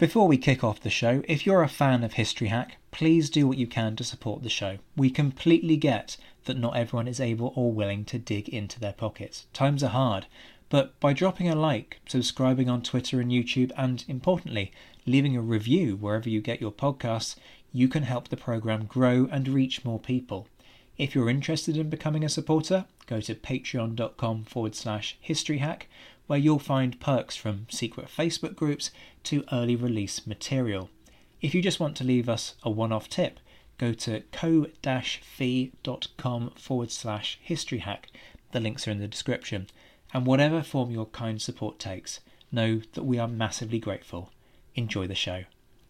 Before we kick off the show, if you're a fan of History Hack, please do what you can to support the show. We completely get that not everyone is able or willing to dig into their pockets. Times are hard, but by dropping a like, subscribing on Twitter and YouTube, and importantly, leaving a review wherever you get your podcasts, you can help the programme grow and reach more people. If you're interested in becoming a supporter, go to patreon.com/historyhack, where you'll find perks from secret Facebook groups to early release material. If you just want to leave us a one-off tip, go to ko-fi.com/historyhack. The links are in the description. And whatever form your kind support takes, know that we are massively grateful. Enjoy the show.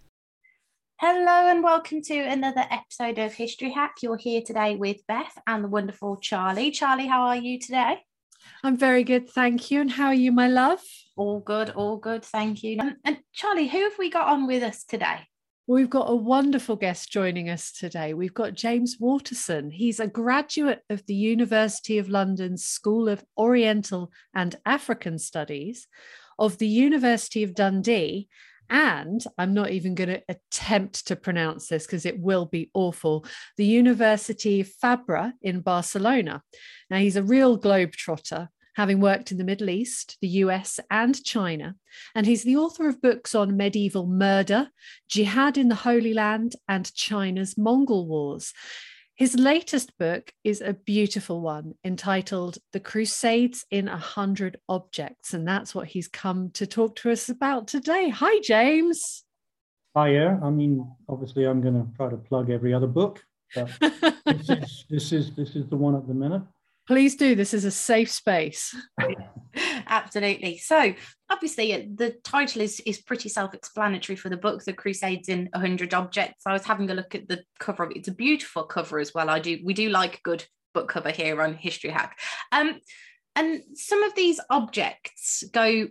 Hello and welcome to another episode of History Hack. You're here today with Beth and the wonderful Charlie. Charlie, how are you today? I'm very good, thank you. And how are you, my love? All good, thank you. And Charlie, who have we got on with us today? We've got a wonderful guest joining us today. We've got James Waterson. He's a graduate of the University of London's School of Oriental and African Studies, of the University of Dundee, and I'm not even going to attempt to pronounce this because it will be awful, the University of Fabra in Barcelona. Now, he's a real globetrotter, having worked in the Middle East, the US and China, and he's the author of books on medieval murder, jihad in the Holy Land, and China's Mongol Wars. His latest book is a beautiful one entitled The Crusades in 100 Objects, and that's what he's come to talk to us about today. Hi, James. Hiya. I mean, obviously, I'm going to try to plug every other book, but this is the one at the minute. Please do. This is a safe space. Absolutely. So obviously the title is pretty self-explanatory for the book, The Crusades in 100 Objects. I was having a look at the cover of it. It's a beautiful cover as well. We do like a good book cover here on History Hack. And some of these objects go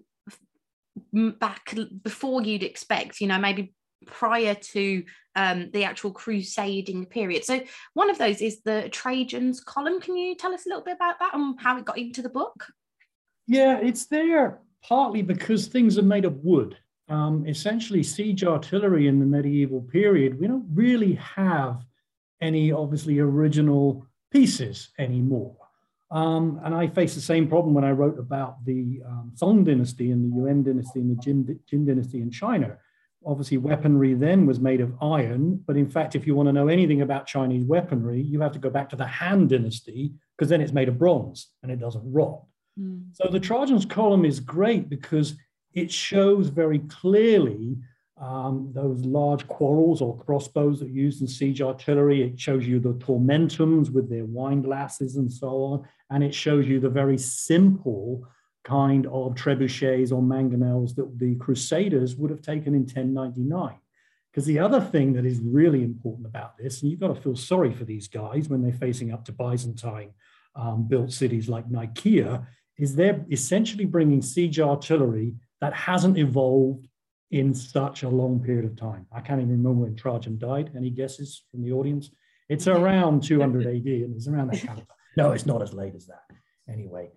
back before you'd expect, maybe prior to the actual crusading period. So one of those is the Trajan's Column. Can you tell us a little bit about that and how it got into the book? Yeah, it's there partly because things are made of wood. Essentially, siege artillery in the medieval period, we don't really have any obviously original pieces anymore. And I faced the same problem when I wrote about the Song dynasty and the Yuan dynasty and the Jin dynasty in China. Obviously, weaponry then was made of iron, but in fact, if you want to know anything about Chinese weaponry, you have to go back to the Han dynasty, because then it's made of bronze and it doesn't rot. So the Trajan's Column is great because it shows very clearly those large quarrels or crossbows that are used in siege artillery. It shows you the tormentums with their wine glasses and so on, and it shows you the very simple kind of trebuchets or mangonels that the Crusaders would have taken in 1099. Because the other thing that is really important about this, and you've got to feel sorry for these guys when they're facing up to Byzantine built cities like Nicaea, is they're essentially bringing siege artillery that hasn't evolved in such a long period of time. I can't even remember when Trajan died. Any guesses from the audience? It's around 200 AD, and it's around that kind of time. No, it's not as late as that. Anyway,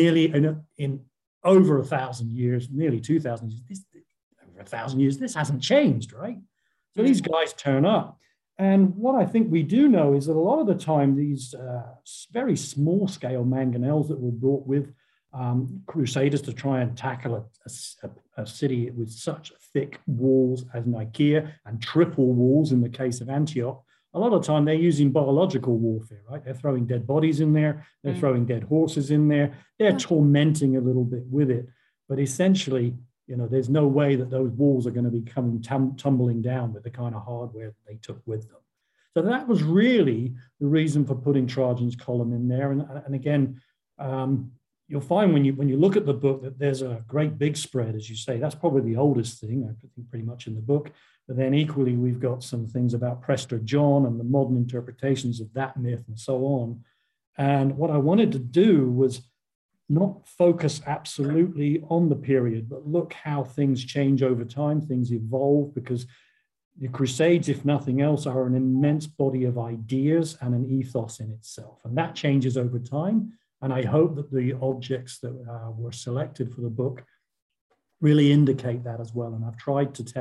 in over 1,000 years, nearly 2,000 years, over 1,000 years, this hasn't changed, right? So these guys turn up. And what I think we do know is that a lot of the time, these very small scale mangonels that were brought with Crusaders to try and tackle a city with such thick walls as Nicaea and triple walls in the case of Antioch, a lot of the time they're using biological warfare, right? They're throwing dead bodies in there, they're throwing dead horses in there, they're tormenting a little bit with it. But essentially, there's no way that those walls are going to be coming tumbling down with the kind of hardware that they took with them. So that was really the reason for putting Trajan's Column in there. And again, you'll find when you look at the book that there's a great big spread, as you say. That's probably the oldest thing, I think, pretty much in the book. But then equally, we've got some things about Prester John and the modern interpretations of that myth and so on. And what I wanted to do was not focus absolutely on the period, but look how things change over time, things evolve, because the Crusades, if nothing else, are an immense body of ideas and an ethos in itself. And that changes over time. And I hope that the objects that were selected for the book really indicate that as well. And I've tried to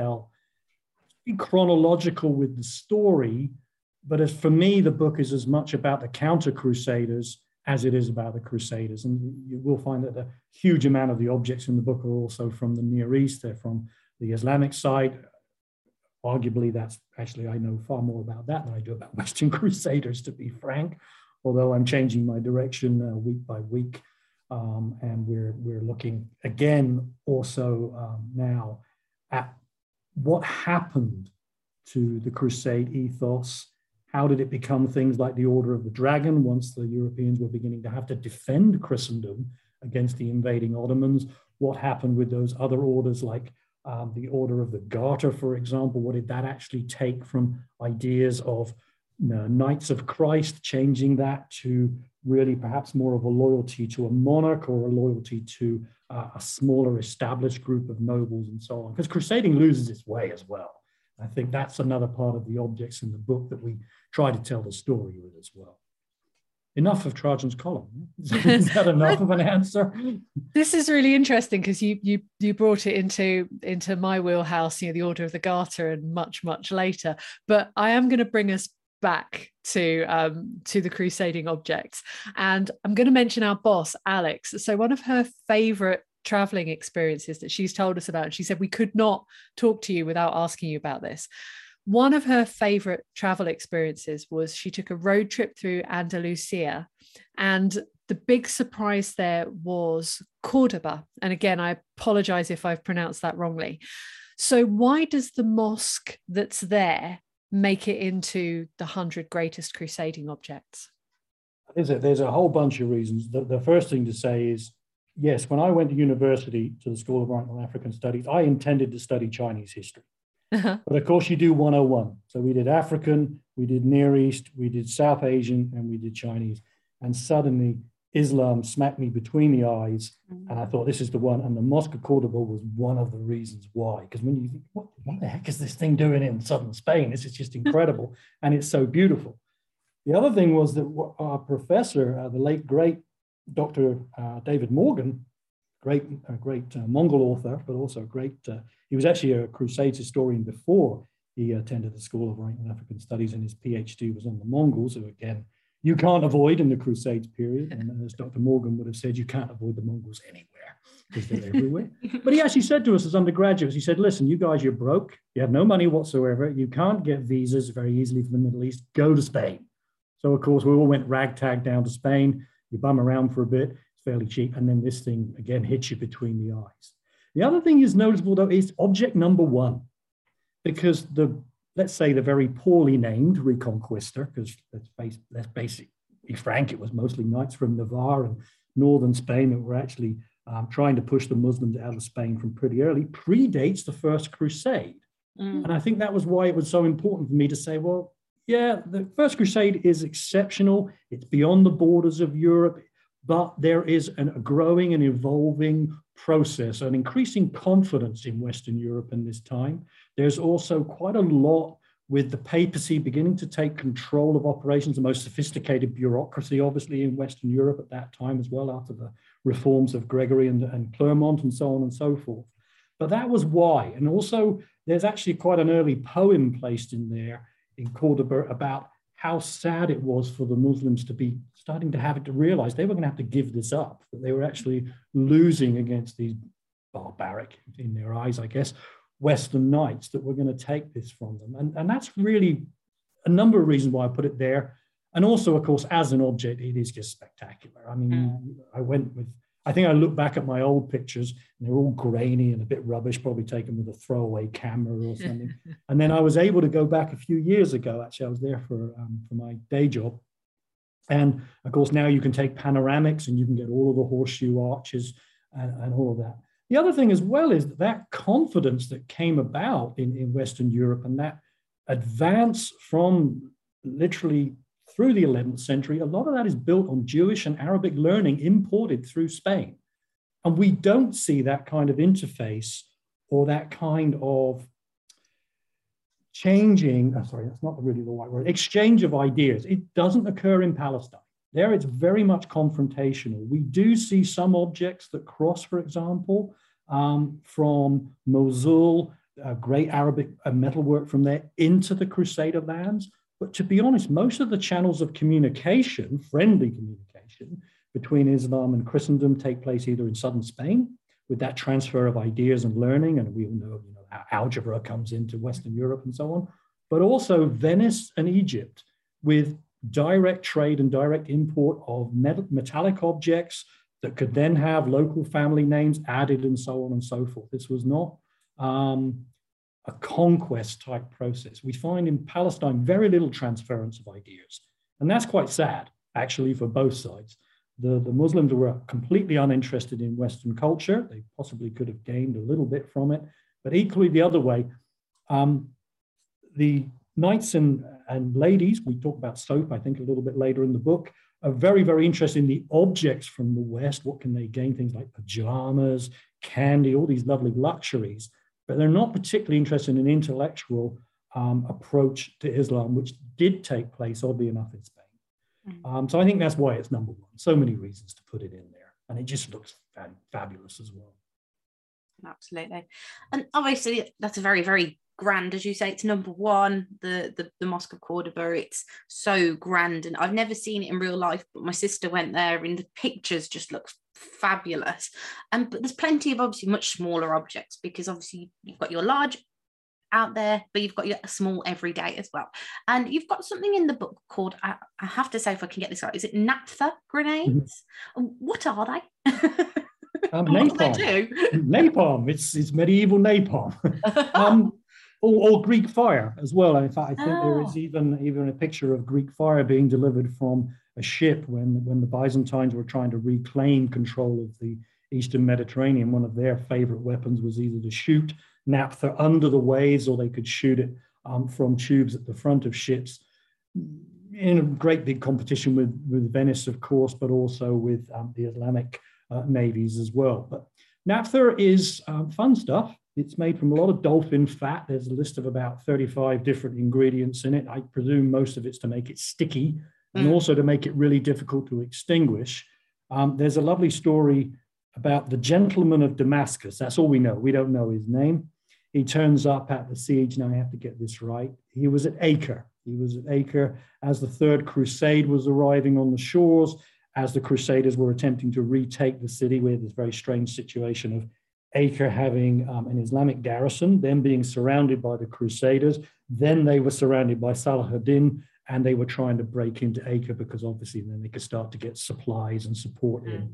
be chronological with the story, but as for me, the book is as much about the counter-crusaders as it is about the Crusaders. And you will find that a huge amount of the objects in the book are also from the Near East. They're from the Islamic side. Arguably, that's actually, I know far more about that than I do about Western Crusaders, to be frank, although I'm changing my direction week by week. And we're looking again also now at what happened to the Crusade ethos. How did it become things like the Order of the Dragon once the Europeans were beginning to have to defend Christendom against the invading Ottomans? What happened with those other orders like the Order of the Garter, for example? What did that actually take from ideas of Knights of Christ, changing that to really perhaps more of a loyalty to a monarch or a loyalty to a smaller established group of nobles and so on? Because crusading loses its way as well. I think that's another part of the objects in the book that we try to tell the story with as well. Enough of Trajan's column. Is that enough of an answer? This is really interesting because you brought it into my wheelhouse, the Order of the Garter and much later. But I am going to bring us back to the crusading objects, and I'm going to mention our boss Alex. So one of her favorite traveling experiences that she's told us about, and she said we could not talk to you without asking you about this. One of her favorite travel experiences was she took a road trip through Andalusia, and the big surprise there was Cordoba. And again, I apologize if I've pronounced that wrongly. So why does the mosque that's there make it into the 100 greatest crusading objects? There's a whole bunch of reasons. The first thing to say is, yes, when I went to university, to the School of Oriental and African Studies, I intended to study Chinese history. But of course, you do 101. So we did African, we did Near East, we did South Asian, and we did Chinese. And suddenly, Islam smacked me between the eyes, and I thought, this is the one. And the Mosque of Cordoba was one of the reasons why. Because when you think, what the heck is this thing doing in southern Spain? This is just incredible, and it's so beautiful. The other thing was that our professor, the late, great Dr. David Morgan, great Mongol author, but also he was actually a Crusades historian before he attended the School of Oriental and African Studies, and his PhD was on the Mongols, who again, you can't avoid in the Crusades period. And as Dr. Morgan would have said, you can't avoid the Mongols anywhere because they're everywhere. But he actually said to us as undergraduates, he said, listen, you guys, you're broke. You have no money whatsoever. You can't get visas very easily for the Middle East. Go to Spain. So, of course, we all went ragtag down to Spain. You bum around for a bit. It's fairly cheap. And then this thing, again, hits you between the eyes. The other thing is noticeable, though, is object number one, because let's say the very poorly named Reconquista, because let's basically be frank, it was mostly knights from Navarre and northern Spain that were actually trying to push the Muslims out of Spain from pretty early, predates the First Crusade. And I think that was why it was so important for me to say, well, yeah, the First Crusade is exceptional. It's beyond the borders of Europe, but there is a growing and evolving process, an increasing confidence in Western Europe in this time. There's also quite a lot with the papacy beginning to take control of operations, the most sophisticated bureaucracy, obviously, in Western Europe at that time as well, after the reforms of Gregory and Clermont and so on and so forth. But that was why. And also, there's actually quite an early poem placed in there in Cordoba about how sad it was for the Muslims to be starting to have it to realize they were going to have to give this up, that they were actually losing against these barbaric, in their eyes, I guess, Western knights that were going to take this from them. And that's really a number of reasons why I put it there. And also, of course, as an object, it is just spectacular. I mean, I think I look back at my old pictures and they're all grainy and a bit rubbish, probably taken with a throwaway camera or something. And then I was able to go back a few years ago. Actually, I was there for my day job. And of course, now you can take panoramics and you can get all of the horseshoe arches and all of that. The other thing as well is that confidence that came about in Western Europe and that advance from literally through the 11th century, a lot of that is built on Jewish and Arabic learning imported through Spain. And we don't see that kind of interface or that kind of that's not really the right word, exchange of ideas. It doesn't occur in Palestine. There it's very much confrontational. We do see some objects that cross, for example, from Mosul, great Arabic metalwork from there, into the Crusader lands. But to be honest, most of the channels of communication, friendly communication, between Islam and Christendom take place either in southern Spain, with that transfer of ideas and learning, and we all know, how algebra comes into Western Europe and so on, but also Venice and Egypt, with direct trade and direct import of metallic objects that could then have local family names added and so on and so forth. This was not a conquest type process. We find in Palestine very little transference of ideas. And that's quite sad, actually, for both sides. The Muslims were completely uninterested in Western culture. They possibly could have gained a little bit from it, but equally the other way, the knights and ladies, we talk about soap, I think, a little bit later in the book, are very, very interested in the objects from the West. What can they gain? Things like pajamas, candy, all these lovely luxuries. But they're not particularly interested in an intellectual approach to Islam, which did take place, oddly enough, in Spain. So I think that's why it's number one. So many reasons to put it in there. And it just looks fabulous as well. Absolutely. And obviously, that's a very, very grand, as you say, it's number one, the Mosque of Cordoba. It's so grand, and I've never seen it in real life, but my sister went there and the pictures just look fabulous. But there's plenty of obviously much smaller objects, because obviously you've got your large out there, but you've got your small everyday as well. And you've got something in the book called, I have to say if I can get this right, is it naphtha grenades? What are they? Napalm. Napalm. It's medieval napalm. Or Greek fire as well. In fact, I think there is even a picture of Greek fire being delivered from a ship when the Byzantines were trying to reclaim control of the Eastern Mediterranean. One of their favorite weapons was either to shoot naphtha under the waves, or they could shoot it from tubes at the front of ships, in a great big competition with Venice, of course, but also with the Islamic navies as well. But naphtha is fun stuff. It's made from a lot of dolphin fat. There's a list of about 35 different ingredients in it. I presume most of it's to make it sticky and also to make it really difficult to extinguish. There's a lovely story about the gentleman of Damascus. That's all we know. We don't know his name. He turns up at the siege. Now I have to get this right. He was at Acre. He was at Acre as the Third Crusade was arriving on the shores, as the Crusaders were attempting to retake the city, with this very strange situation of Acre having an Islamic garrison, then being surrounded by the Crusaders. Then they were surrounded by Salah ad-Din, and they were trying to break into Acre because obviously then they could start to get supplies and support in.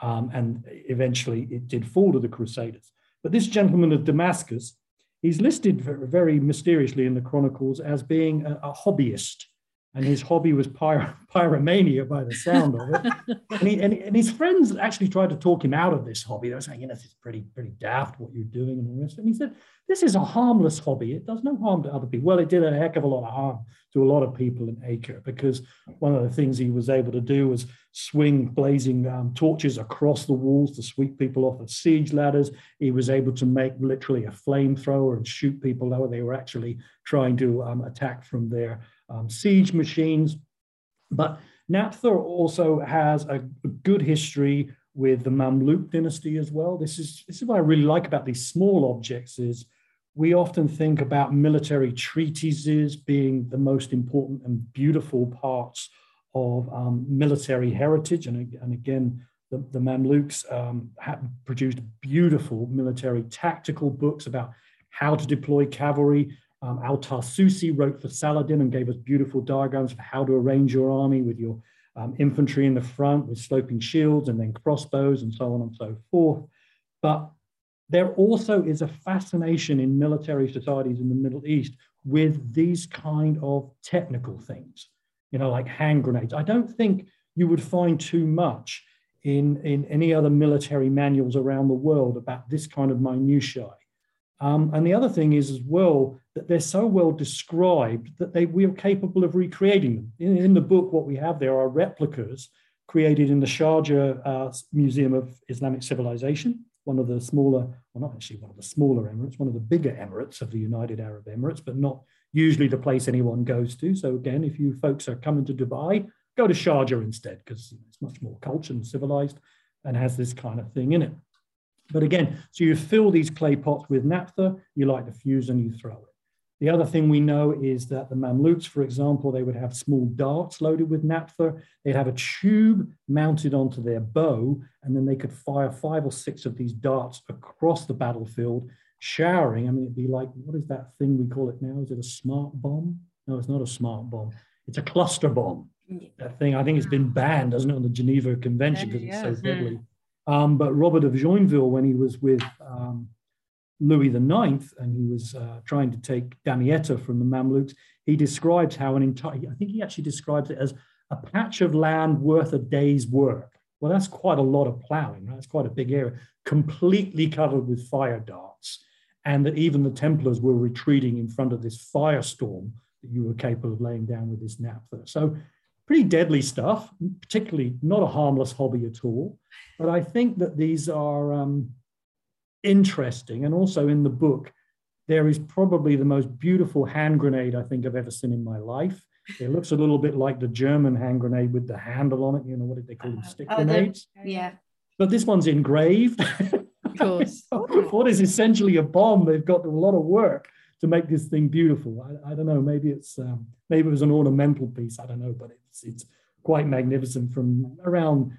And eventually it did fall to the Crusaders. But this gentleman of Damascus, he's listed very, very mysteriously in the Chronicles as being a hobbyist. And his hobby was pyromania, by the sound of it. and his friends actually tried to talk him out of this hobby. They were saying, this is pretty daft what you're doing and all this. And he said, this is a harmless hobby. It does no harm to other people. Well, it did a heck of a lot of harm to a lot of people in Acre, because one of the things he was able to do was swing blazing torches across the walls to sweep people off of siege ladders. He was able to make literally a flamethrower and shoot people though they were actually trying to attack from their siege machines. But naphtha also has a good history with the Mamluk dynasty as well. This is what I really like about these small objects is we often think about military treatises being the most important and beautiful parts of military heritage. And again, the Mamluks produced beautiful military tactical books about how to deploy cavalry. Al-Tarsusi wrote for Saladin and gave us beautiful diagrams of how to arrange your army with your infantry in the front with sloping shields and then crossbows and so on and so forth. But there also is a fascination in military societies in the Middle East with these kind of technical things, like hand grenades. I don't think you would find too much in any other military manuals around the world about this kind of minutiae. And the other thing is as well that they're so well described that we are capable of recreating them. In the book, what we have there are replicas created in the Sharjah Museum of Islamic Civilization, one of the smaller, well, not actually one of the smaller emirates, one of the bigger emirates of the United Arab Emirates, but not usually the place anyone goes to. So again, if you folks are coming to Dubai, go to Sharjah instead, because it's much more cultured and civilized and has this kind of thing in it. But again, so you fill these clay pots with naphtha, you light the fuse and you throw it. The other thing we know is that the Mamluks, for example, they would have small darts loaded with naphtha. They'd have a tube mounted onto their bow, and then they could fire 5 or 6 of these darts across the battlefield, showering. I mean, it'd be like, what is that thing we call it now? Is it a smart bomb? No, it's not a smart bomb. It's a cluster bomb. That thing, I think it's been banned, doesn't it, on the Geneva Convention because it's so deadly. But Robert of Joinville, when he was with Louis IX, and he was trying to take Damietta from the Mamluks, he describes how an entire, I think he actually describes it as a patch of land worth a day's work. Well, that's quite a lot of plowing, right? That's quite a big area, completely covered with fire darts, and that even the Templars were retreating in front of this firestorm that you were capable of laying down with this naphtha. So pretty deadly stuff, particularly not a harmless hobby at all. But I think that these are interesting. And also in the book, there is probably the most beautiful hand grenade I think I've ever seen in my life. It looks a little bit like the German hand grenade with the handle on it. You know, what did they call them? Stick grenades? Yeah. But this one's engraved. Of course. What is essentially a bomb. They've got a lot of work to make this thing beautiful. I don't know, maybe it's maybe it was an ornamental piece, I don't know, but it's quite magnificent from around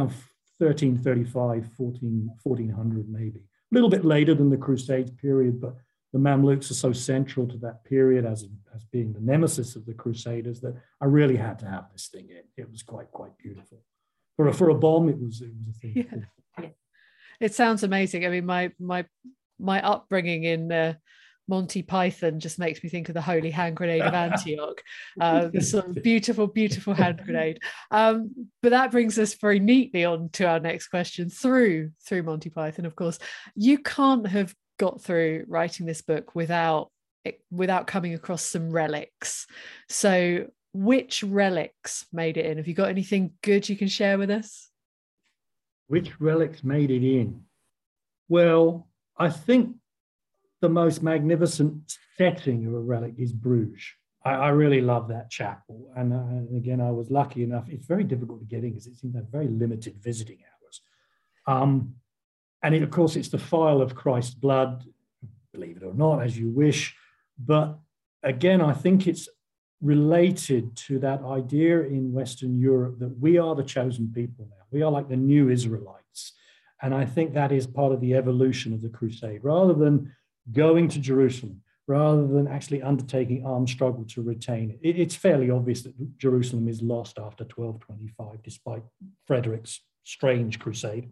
1335, 1400 maybe. A little bit later than the Crusades period, but the Mamluks are so central to that period as being the nemesis of the Crusaders that I really had to have this thing in. It was quite beautiful. For a bomb, it was a thing. Yeah. It sounds amazing. I mean, my upbringing in Monty Python just makes me think of the Holy Hand Grenade of Antioch. The sort of beautiful hand grenade. But that brings us very neatly on to our next question through Monty Python, of course. You can't have got through writing this book without coming across some relics. So which relics made it in? Have you got anything good you can share with us? Which relics made it in? Well, I think the most magnificent setting of a relic is Bruges. I really love that chapel. And again, I was lucky enough. It's very difficult to get in because it seems to have very limited visiting hours. And of course, it's the file of Christ's blood, believe it or not, as you wish. But again, I think it's related to that idea in Western Europe that we are the chosen people now. We are like the new Israelites. And I think that is part of the evolution of the crusade. Rather than going to Jerusalem, rather than actually undertaking armed struggle to retain it, it's fairly obvious that Jerusalem is lost after 1225, despite Frederick's strange crusade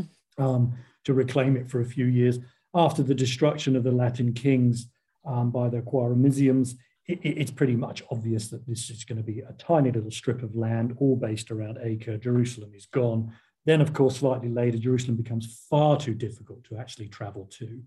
to reclaim it for a few years. After the destruction of the Latin kings by the Quaramisians, it's pretty much obvious that this is going to be a tiny little strip of land, all based around Acre. Jerusalem is gone. Then, of course, slightly later, Jerusalem becomes far too difficult to actually travel to.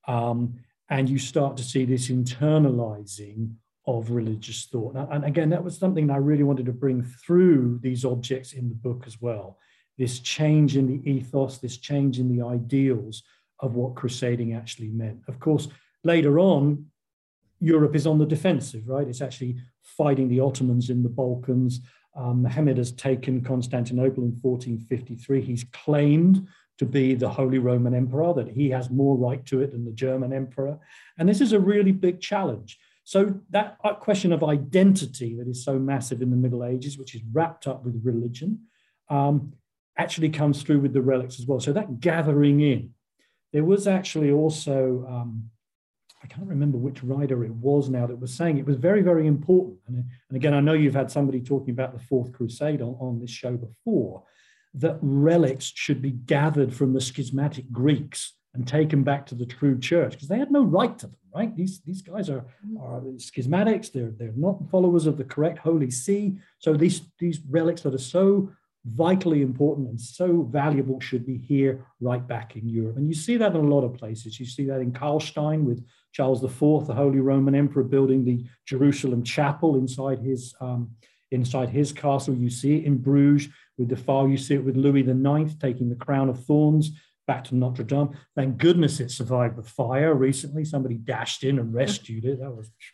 And you start to see this internalizing of religious thought. And again, that was something I really wanted to bring through these objects in the book as well. This change in the ethos, this change in the ideals of what crusading actually meant. Of course, later on, Europe is on the defensive, right? It's actually fighting the Ottomans in the Balkans. Mehmed has taken Constantinople in 1453. He's claimed to be the Holy Roman Emperor, that he has more right to it than the German Emperor. And this is a really big challenge. So that question of identity that is so massive in the Middle Ages, which is wrapped up with religion, actually comes through with the relics as well. So that gathering in. There was actually also, I can't remember which writer it was now that was saying it was very, very important. And again, I know you've had somebody talking about the Fourth Crusade on this show before, that relics should be gathered from the schismatic Greeks and taken back to the true church, because they had no right to them, right? These guys are schismatics. They're not followers of the correct Holy See. So these relics that are so vitally important and so valuable should be here right back in Europe. And you see that in a lot of places. You see that in Karlstein with Charles IV, the Holy Roman Emperor, building the Jerusalem chapel inside his castle. You see it in Bruges with the file. You see it with Louis IX taking the crown of thorns back to Notre Dame. Thank goodness it survived the fire recently. Somebody dashed in and rescued it. That was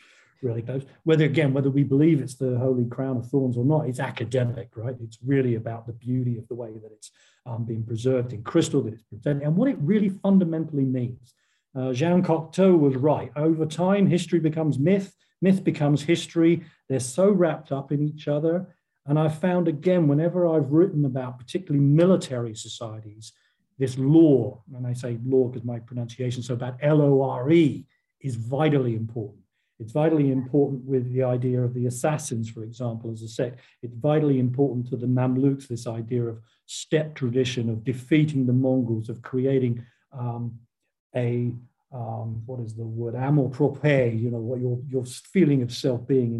really close. Whether we believe it's the Holy Crown of Thorns or not, it's academic, right? It's really about the beauty of the way that it's being preserved in crystal, that it's presented, and what it really fundamentally means. Jean Cocteau was right. Over time, history becomes myth, myth becomes history. They're so wrapped up in each other. And I've found, again, whenever I've written about particularly military societies, this lore, and I say lore because my pronunciation, so about L-O-R-E, is vitally important. It's vitally important with the idea of the assassins, for example, as a sect. It's vitally important to the Mamluks, this idea of steppe tradition, of defeating the Mongols, of creating what is the word, amour propre, you know, what your feeling of self being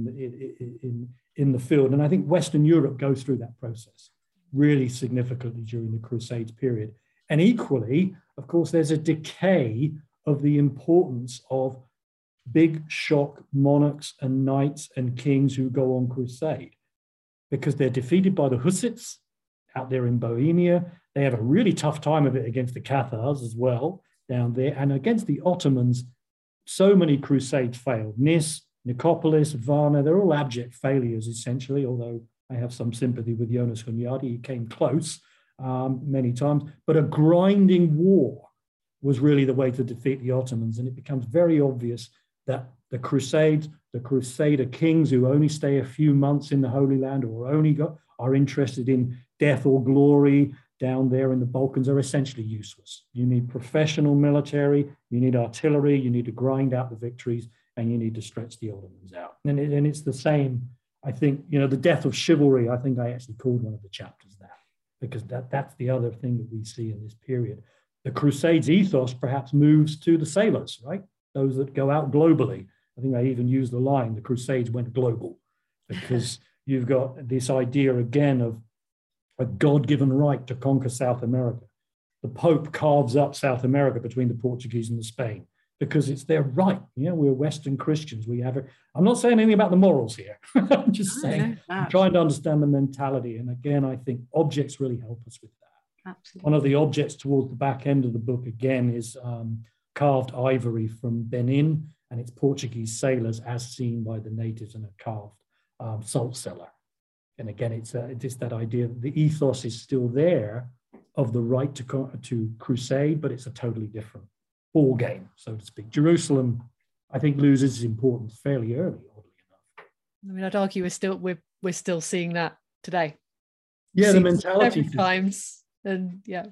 in the field. And I think Western Europe goes through that process really significantly during the Crusades period. And equally, of course, there's a decay of the importance of big shock monarchs and knights and kings who go on crusade, because they're defeated by the Hussites out there in Bohemia. They have a really tough time of it against the Cathars as well down there. And against the Ottomans, so many crusades failed. Nis, Nicopolis, Varna, they're all abject failures, essentially, although I have some sympathy with Jonas Hunyadi. He came close many times. But a grinding war was really the way to defeat the Ottomans. And it becomes very obvious that the Crusades, the Crusader kings who only stay a few months in the Holy Land or are interested in death or glory down there in the Balkans are essentially useless. You need professional military, you need artillery, you need to grind out the victories, and you need to stretch the Ottomans out. And it's the same, I think, you know, the death of chivalry, I think I actually called one of the chapters that, because that's the other thing that we see in this period. The Crusades ethos perhaps moves to the sailors, right? Those that go out globally. I think I even used the line, the Crusades went global, because you've got this idea again of a God-given right to conquer South America. The Pope carves up South America between the Portuguese and the Spain because it's their right. You know, we're Western Christians. I'm not saying anything about the morals here. I'm just saying, I'm trying to understand the mentality. And again, I think objects really help us with that. Absolutely. One of the objects towards the back end of the book, again, is carved ivory from Benin, and it's Portuguese sailors as seen by the natives in a carved salt cellar. And again, it's that idea that the ethos is still there of the right to crusade, but it's a totally different ball game, so to speak. Jerusalem, I think, loses its importance fairly early, oddly enough. I mean, I'd argue we're still seeing that today. Yeah, the mentality every times, and yeah,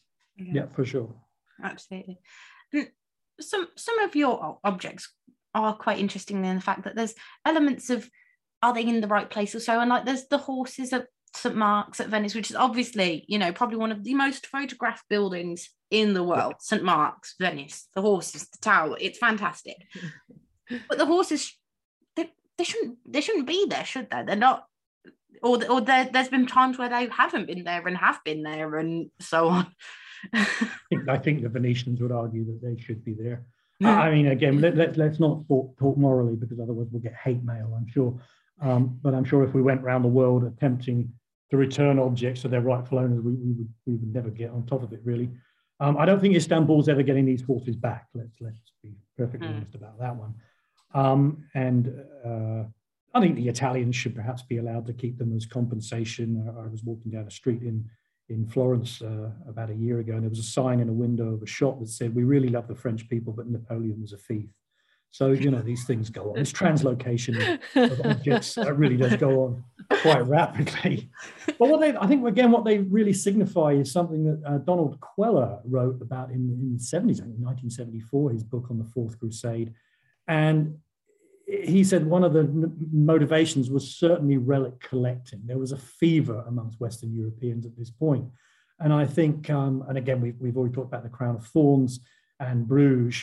for sure, absolutely. And some of your objects are quite interesting in the fact that there's elements of, are they in the right place or so? And like there's the horses at St. Mark's at Venice, which is obviously, you know, probably one of the most photographed buildings in the world. St. Mark's, Venice, the horses, the tower, it's fantastic. But the horses, they shouldn't be there, should they? They're not, or there's been times where they haven't been there and have been there and so on. I think the Venetians would argue that they should be there. I mean, again, let's not talk morally, because otherwise we'll get hate mail, I'm sure. But I'm sure if we went around the world attempting to return objects to their rightful owners, we would never get on top of it, really. I don't think Istanbul's ever getting these horses back. Let's be perfectly honest about that one. I think the Italians should perhaps be allowed to keep them as compensation. I was walking down a street in Florence about a year ago, and there was a sign in a window of a shop that said, "We really love the French people, but Napoleon was a thief." So, you know, these things go on. This translocation of objects really does go on quite rapidly. But what they really signify is something that Donald Queller wrote about in the 70s, I think 1974, his book on the Fourth Crusade. And he said one of the motivations was certainly relic collecting. There was a fever amongst Western Europeans at this point. And I think, and again, we've already talked about the Crown of Thorns and Bruges.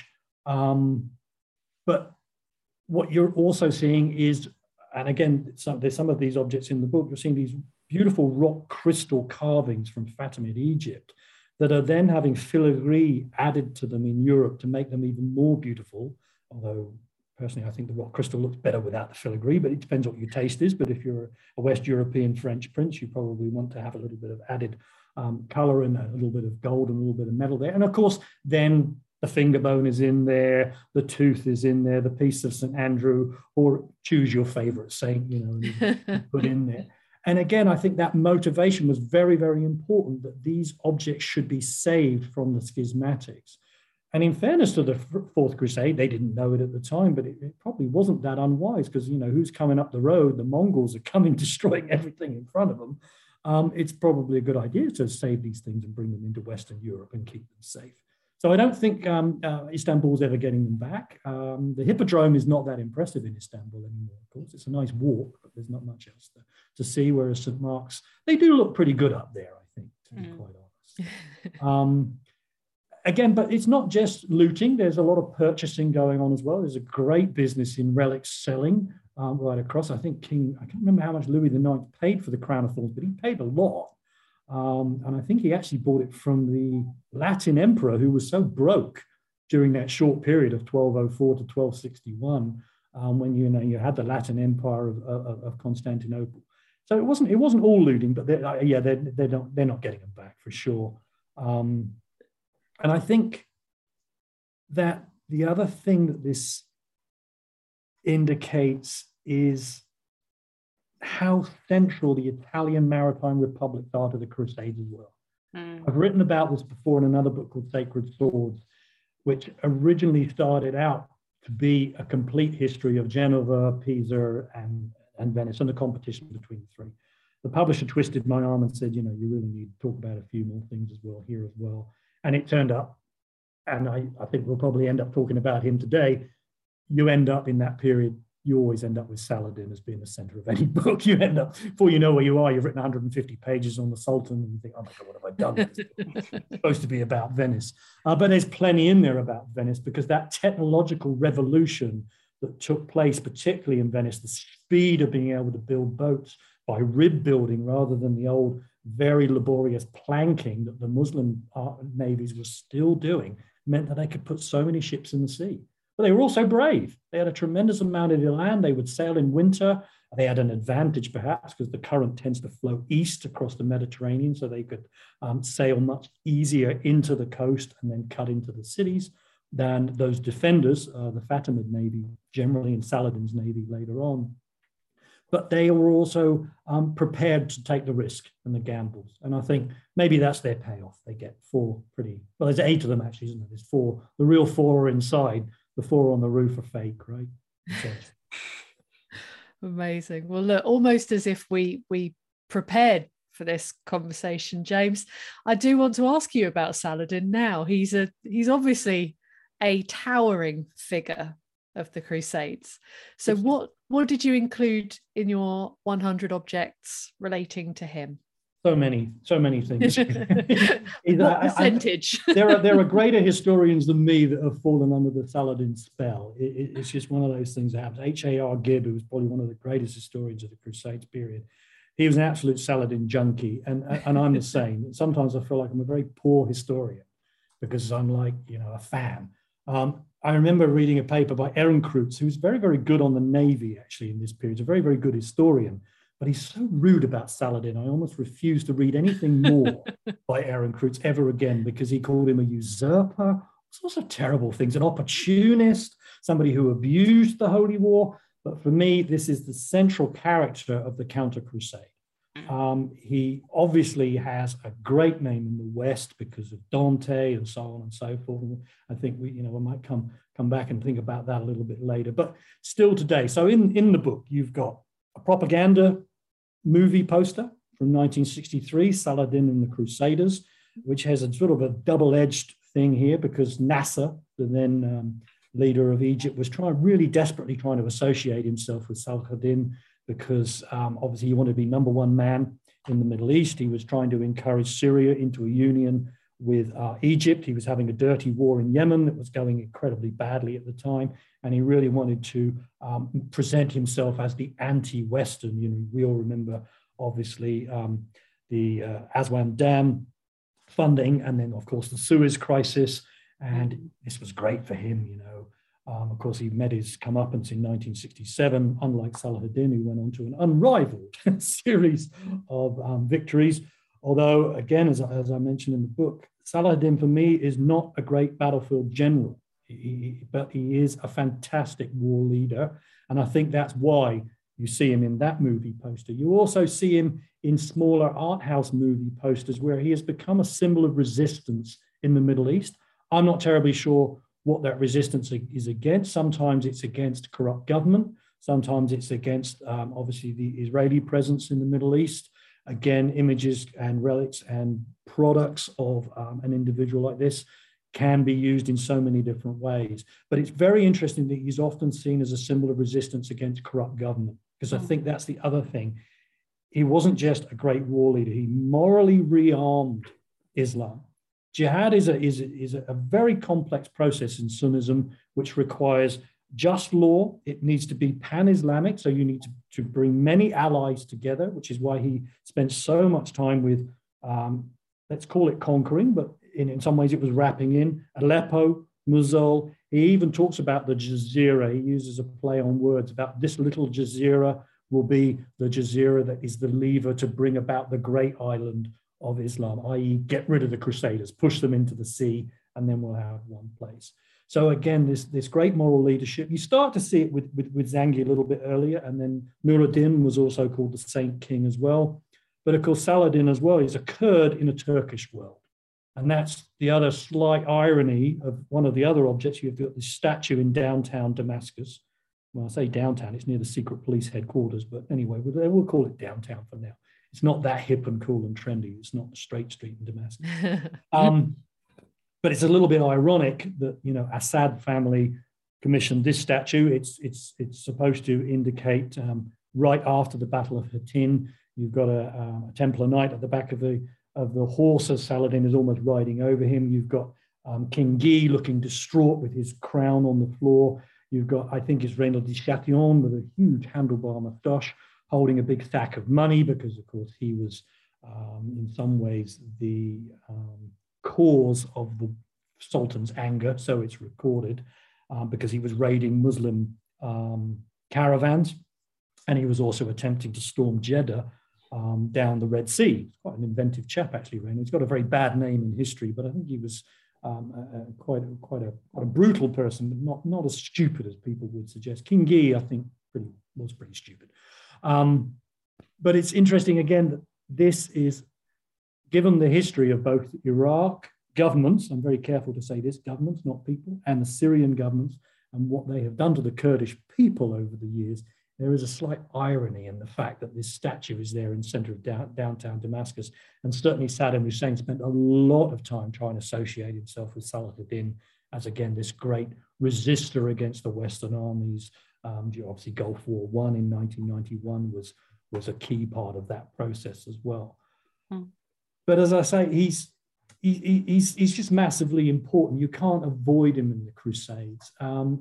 But what you're also seeing is, and again, there's some of these objects in the book, you're seeing these beautiful rock crystal carvings from Fatimid Egypt that are then having filigree added to them in Europe to make them even more beautiful. Although, personally, I think the rock crystal looks better without the filigree, but it depends what your taste is. But if you're a West European French prince, you probably want to have a little bit of added color and a little bit of gold and a little bit of metal there. And of course, then The finger bone is in there, the tooth is in there, the piece of St. Andrew, or choose your favorite saint, and put in there. And again, I think that motivation was very, very important, that these objects should be saved from the schismatics. And in fairness to the Fourth Crusade, they didn't know it at the time, but it probably wasn't that unwise, because, who's coming up the road? The Mongols are coming, destroying everything in front of them. It's probably a good idea to save these things and bring them into Western Europe and keep them safe. So I don't think Istanbul's ever getting them back. The Hippodrome is not that impressive in Istanbul anymore, of course. It's a nice walk, but there's not much else to see, whereas St. Mark's, they do look pretty good up there, I think, to be quite honest. Again, but it's not just looting. There's a lot of purchasing going on as well. There's a great business in relics selling right across. I think I can't remember how much Louis IX paid for the Crown of Thorns, but he paid a lot. And I think he actually bought it from the Latin emperor, who was so broke during that short period of 1204 to 1261, when you had the Latin Empire of Constantinople. So it wasn't all looting, but they're not getting them back for sure. And I think that the other thing that this indicates is how central the Italian maritime republics are to the Crusades as well. I've written about this before in another book called Sacred Swords, which originally started out to be a complete history of Genova, Pisa, and Venice, and the competition between the three. The publisher twisted my arm and said, you really need to talk about a few more things as well here as well. And it turned up, and I think we'll probably end up talking about him today. You end up in that period, you always end up with Saladin as being the center of any book. You end up, before you know where you are, you've written 150 pages on the Sultan, and you think, oh my God, what have I done with this book? It's supposed to be about Venice. But there's plenty in there about Venice, because that technological revolution that took place, particularly in Venice, the speed of being able to build boats by rib building rather than the old, very laborious planking that the Muslim navies were still doing, meant that they could put so many ships in the sea. But they were also brave. They had a tremendous amount of land. They would sail in winter. They had an advantage, perhaps, because the current tends to flow east across the Mediterranean, so they could sail much easier into the coast and then cut into the cities than those defenders, the Fatimid navy, generally, and Saladin's navy later on. But they were also prepared to take the risk and the gambles. And I think maybe that's their payoff. They get four there's 8 of them actually, isn't there? There's 4. The real 4 are inside. The 4 on the roof are fake, right? Amazing. Well, look, almost as if we prepared for this conversation, James, I do want to ask you about Saladin now. He's obviously a towering figure of the Crusades. So what did you include in your 100 objects relating to him? So many things. What percentage? There are greater historians than me that have fallen under the Saladin spell. It's just one of those things that happens. H.A.R. Gibb, who was probably one of the greatest historians of the Crusades period, he was an absolute Saladin junkie, and I'm the same. Sometimes I feel like I'm a very poor historian because I'm like, a fan. I remember reading a paper by Ehrenkreutz, who's very, very good on the Navy, actually, in this period. He's a very, very good historian, but he's so rude about Saladin. I almost refuse to read anything more by Ehrenkreutz ever again, because he called him a usurper, all sorts of terrible things, an opportunist, somebody who abused the Holy War. But for me, this is the central character of the Counter-Crusade. He obviously has a great name in the West because of Dante and so on and so forth. And I think we might come back and think about that a little bit later. But still today, so in the book, you've got a propaganda movie poster from 1963, Saladin and the Crusaders, which has a sort of a double-edged thing here, because Nasser, the then leader of Egypt, was really desperately trying to associate himself with Saladin, because obviously he wanted to be number one man in the Middle East. He was trying to encourage Syria into a union with Egypt. He was having a dirty war in Yemen that was going incredibly badly at the time, and he really wanted to present himself as the anti-Western. We all remember, obviously, the Aswan Dam funding, and then, of course, the Suez crisis, and this was great for him, Of course, he met his comeuppance in 1967, unlike Saladin, who went on to an unrivaled series of victories. Although, again, as I mentioned in the book, Saladin, for me, is not a great battlefield general, but he is a fantastic war leader. And I think that's why you see him in that movie poster. You also see him in smaller art house movie posters where he has become a symbol of resistance in the Middle East. I'm not terribly sure what that resistance is against. Sometimes it's against corrupt government. Sometimes it's against, obviously, the Israeli presence in the Middle East. Again, images and relics and products of an individual like this can be used in so many different ways. But it's very interesting that he's often seen as a symbol of resistance against corrupt government, because I think that's the other thing. He wasn't just a great war leader. He morally rearmed Islam. Jihad is a very complex process in Sunnism, which requires just law. It needs to be pan-Islamic, so you need to bring many allies together, which is why he spent so much time with, let's call it conquering, but in some ways it was wrapping in Aleppo, Mosul. He even talks about the Jazeera. He uses a play on words about this little Jazeera will be the Jazeera that is the lever to bring about the great island of Islam, i.e. get rid of the Crusaders, push them into the sea, and then we'll have one place. So again, this great moral leadership, you start to see it with Zangi a little bit earlier, and then Nur-ad-Din was also called the Saint King as well. But of course, Saladin as well is a Kurd in a Turkish world. And that's the other slight irony of one of the other objects. You've got this statue in downtown Damascus. Well, I say downtown, it's near the secret police headquarters, but anyway, we'll call it downtown for now. It's not that hip and cool and trendy. It's not a straight street in Damascus. But it's a little bit ironic that, you know, Assad family commissioned this statue. It's supposed to indicate right after the Battle of Hattin, you've got a Templar knight at the back of the horse as Saladin is almost riding over him. You've got King Guy looking distraught with his crown on the floor. You've got, I think it's Reynald de Chatillon with a huge handlebar moustache holding a big sack of money because, of course, he was in some ways the cause of the Sultan's anger, so it's recorded, because he was raiding Muslim caravans, and he was also attempting to storm Jeddah down the Red Sea. He's quite an inventive chap, actually, Reynald. He's got a very bad name in history, but I think he was quite a brutal person, but not as stupid as people would suggest. King Guy, I think, was pretty stupid. But it's interesting, again, that this is, given the history of both Iraq governments, I'm very careful to say this, governments, not people, and the Syrian governments, and what they have done to the Kurdish people over the years, there is a slight irony in the fact that this statue is there in the center of downtown Damascus. And certainly Saddam Hussein spent a lot of time trying to associate himself with Saladin as, again, this great resistor against the Western armies. Obviously, Gulf War I in 1991 was a key part of that process as well. But as I say, he's just massively important. You can't avoid him in the Crusades.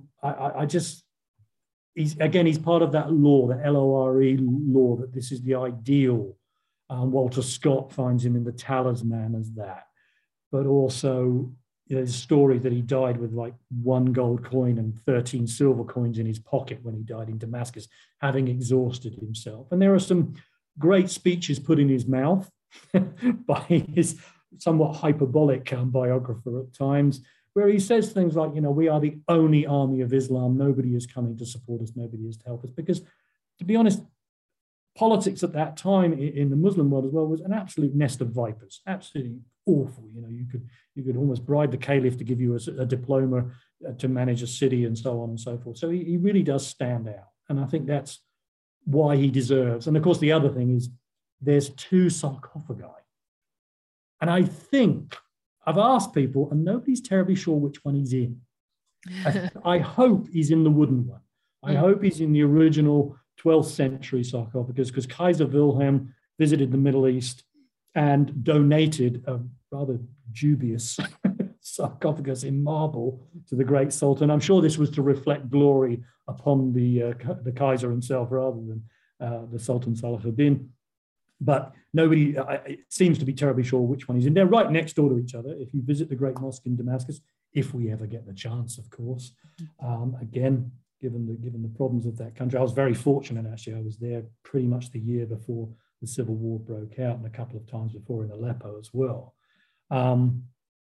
He's part of that law, the LORE law, that this is the ideal. Walter Scott finds him in The Talisman as that. But also, there's a story that he died with like 1 gold coin and 13 silver coins in his pocket when he died in Damascus, having exhausted himself. And there are some great speeches put in his mouth by his somewhat hyperbolic biographer at times, where he says things like, you know, we are the only army of Islam. Nobody is coming to support us. Nobody is to help us. Because, to be honest, politics at that time in the Muslim world as well was an absolute nest of vipers. Absolutely awful. You know, you could almost bribe the caliph to give you a diploma to manage a city and so on and so forth. So he really does stand out. And I think that's why he deserves. And of course, the other thing is there's 2 sarcophagi. And I think I've asked people, and nobody's terribly sure which one he's in. I hope he's in the wooden one. I hope he's in the original 12th century sarcophagus, because Kaiser Wilhelm visited the Middle East and donated a rather dubious sarcophagus in marble to the great Sultan. I'm sure this was to reflect glory upon the Kaiser himself rather than the Sultan Salahuddin. But nobody it seems to be terribly sure which one he's in. They're right next door to each other. If you visit the Great Mosque in Damascus, if we ever get the chance, of course. Again, given the problems of that country, I was very fortunate, actually. I was there pretty much the year before the civil war broke out, and a couple of times before in Aleppo as well.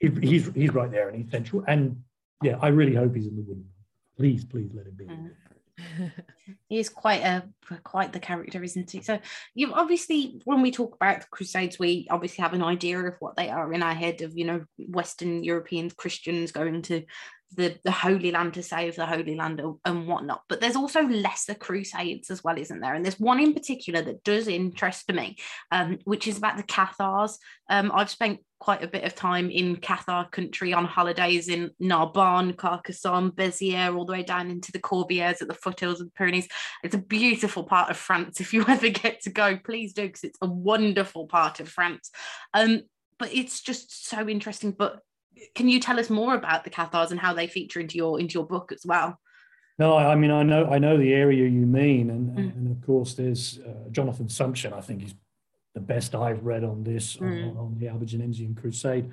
He's right there and he's central. And yeah, I really hope he's in the wooden. Please let him be. He is quite the character, isn't he? So you obviously, when we talk about the Crusades, we obviously have an idea of what they are in our head of, Western European Christians going to the Holy Land to save the Holy Land and whatnot. But there's also lesser crusades as well, isn't there? And there's one in particular that does interest me, which is about the Cathars. I've spent quite a bit of time in Cathar country on holidays in Narbonne, Carcassonne, Béziers, all the way down into the Corbières at the foothills of the Pyrenees. It's a beautiful part of France. If you ever get to go, please do, because it's a wonderful part of France. But it's just so interesting. But can you tell us more about the Cathars and how they feature into your book as well? No, I mean, I know the area you mean, and of course there's Jonathan Sumption. I think he's the best I've read on this, on the Albigensian Crusade.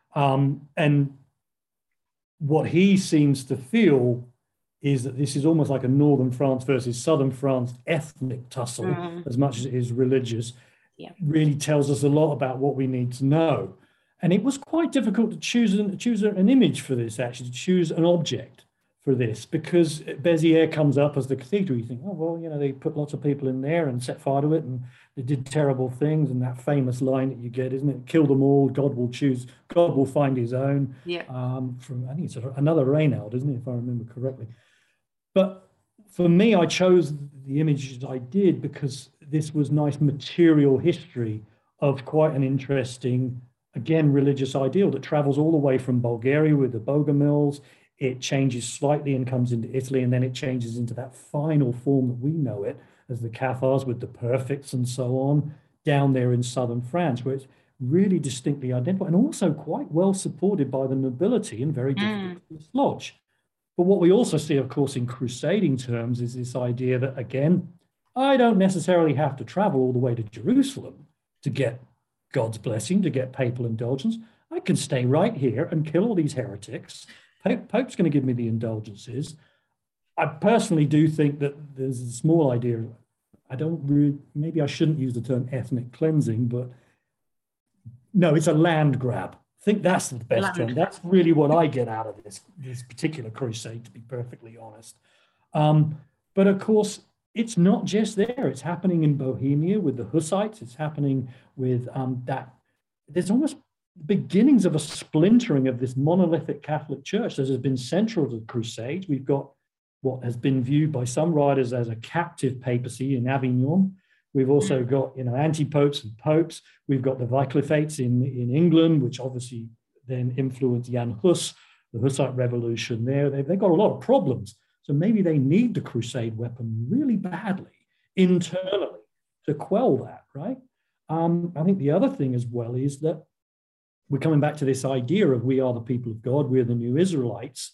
And what he seems to feel is that this is almost like a northern France versus southern France ethnic tussle, as much as it is religious. Yeah. Really tells us a lot about what we need to know. And it was quite difficult to choose an image for this, actually, to choose an object for this, because Béziers comes up as the cathedral. You think, oh, well, they put lots of people in there and set fire to it, and they did terrible things. And that famous line that you get, isn't it? Kill them all, God will find his own. Yeah. From, I think it's another Reynaud, isn't it, if I remember correctly. But for me, I chose the images I did because this was nice material history of quite an interesting, again, religious ideal that travels all the way from Bulgaria with the Bogomils. It changes slightly and comes into Italy, and then it changes into that final form that we know it as the Cathars with the perfects and so on, down there in southern France, where it's really distinctly identified and also quite well supported by the nobility and very difficult to dislodge. But what we also see, of course, in crusading terms is this idea that, again, I don't necessarily have to travel all the way to Jerusalem to get God's blessing, to get papal indulgence. I can stay right here and kill all these heretics. Pope's going to give me the indulgences. I personally do think that there's a small idea. Maybe I shouldn't use the term ethnic cleansing, but no, it's a land grab. I think that's the best term. That's really what I get out of this particular crusade, to be perfectly honest. But of course, it's not just there. It's happening in Bohemia with the Hussites. It's happening with that. There's almost beginnings of a splintering of this monolithic Catholic Church that has been central to the Crusades. We've got what has been viewed by some writers as a captive papacy in Avignon. We've also got, anti-popes and popes. We've got the Wycliffates in England, which obviously then influenced Jan Hus, the Hussite Revolution there. They've got a lot of problems. So maybe they need the crusade weapon really badly internally to quell that, right? I think the other thing as well is that we're coming back to this idea of we are the people of God, we're the new Israelites.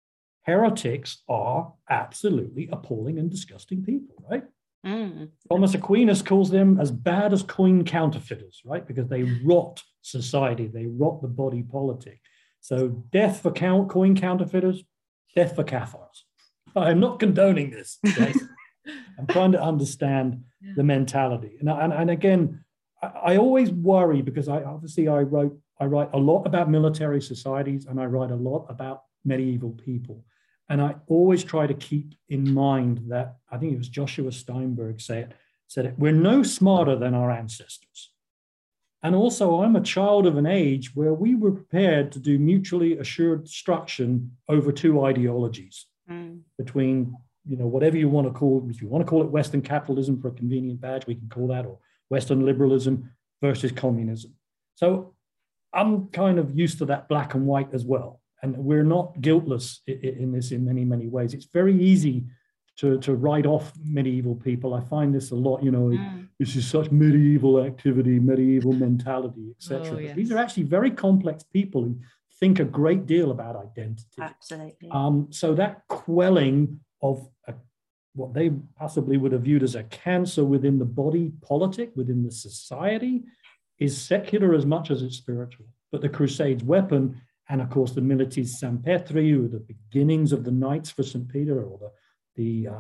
Heretics are absolutely appalling and disgusting people, right? Thomas Aquinas calls them as bad as coin counterfeiters, right? Because they rot society, they rot the body politic. So death for coin counterfeiters, death for Cathars. I'm not condoning this, right? I'm trying to understand the mentality. And again, I always worry because I write a lot about military societies and I write a lot about medieval people. And I always try to keep in mind that, I think it was Joshua Steinberg said it, we're no smarter than our ancestors. And also, I'm a child of an age where we were prepared to do mutually assured destruction over two ideologies between, whatever you want to call it. If you want to call it Western capitalism for a convenient badge, we can call that, or Western liberalism versus communism. So I'm kind of used to that black and white as well. And we're not guiltless in this in many, many ways. It's very easy to write off medieval people. I find this a lot, this is such medieval activity, medieval mentality, etc. Oh, yes. These are actually very complex people who think a great deal about identity. Absolutely. So that quelling of what they possibly would have viewed as a cancer within the body politic, within the society, is secular as much as it's spiritual. But the Crusades' weapon, and of course the Milites Saint-Petri, who are the beginnings of the Knights for St. Peter, or the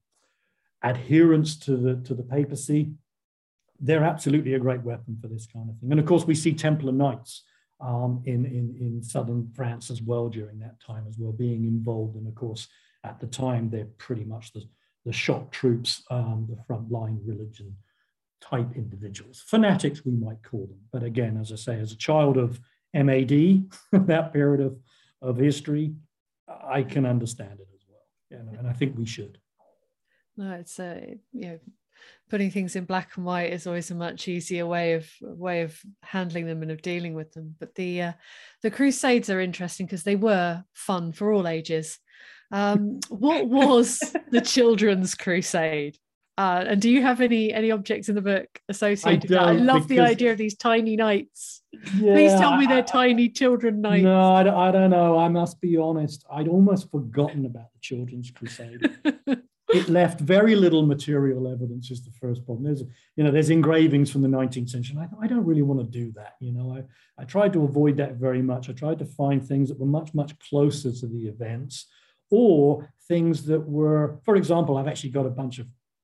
adherents to the papacy, they're absolutely a great weapon for this kind of thing. And of course we see Templar Knights in southern France as well during that time as well, being involved. And of course, at the time, they're pretty much the shock troops, the frontline religion type individuals. Fanatics, we might call them. But again, as I say, as a child of MAD, that period of history, I can understand it as well. And I think we should. No, it's putting things in black and white is always a much easier way of handling them and of dealing with them. But the Crusades are interesting because they were fun for all ages. What was the Children's Crusade? And do you have any objects in the book associated with that? I love the idea of these tiny knights. Yeah, please tell me they're tiny children knights. No, I don't know. I must be honest. I'd almost forgotten about the Children's Crusade. It left very little material evidence is the first problem. There's engravings from the 19th century. And I don't really want to do that. I tried to avoid that very much. I tried to find things that were much, much closer to the events, or things that were, for example, I've actually got a bunch of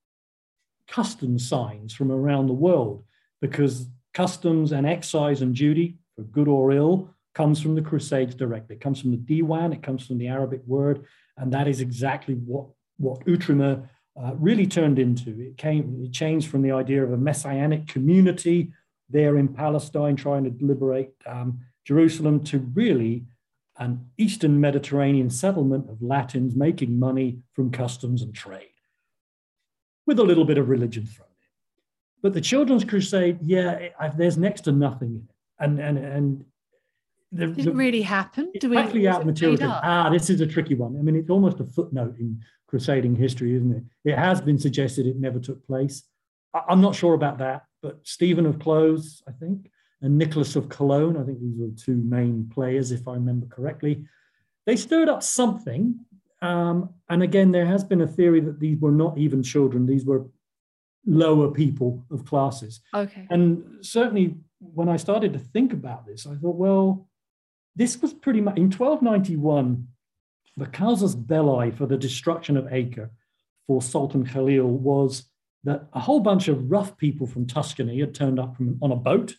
customs signs from around the world, because customs and excise and duty, for good or ill, comes from the Crusades directly. It comes from the Diwan, it comes from the Arabic word, and that is exactly what Outremer really turned into. It changed from the idea of a messianic community there in Palestine trying to liberate Jerusalem to really an Eastern Mediterranean settlement of Latins making money from customs and trade, with a little bit of religion thrown in. But the Children's Crusade, there's next to nothing in it. And didn't really happen. Actually, out material. This is a tricky one. I mean, it's almost a footnote in crusading history, isn't it? It has been suggested it never took place. I'm not sure about that, but Stephen of Clowes, I think, and Nicholas of Cologne, I think these were two main players, if I remember correctly. They stirred up something. And again, there has been a theory that these were not even children. These were lower people of classes. Okay. And certainly when I started to think about this, I thought, well, this was pretty much, in 1291, the casus belli for the destruction of Acre for Sultan Khalil was that a whole bunch of rough people from Tuscany had turned up on a boat.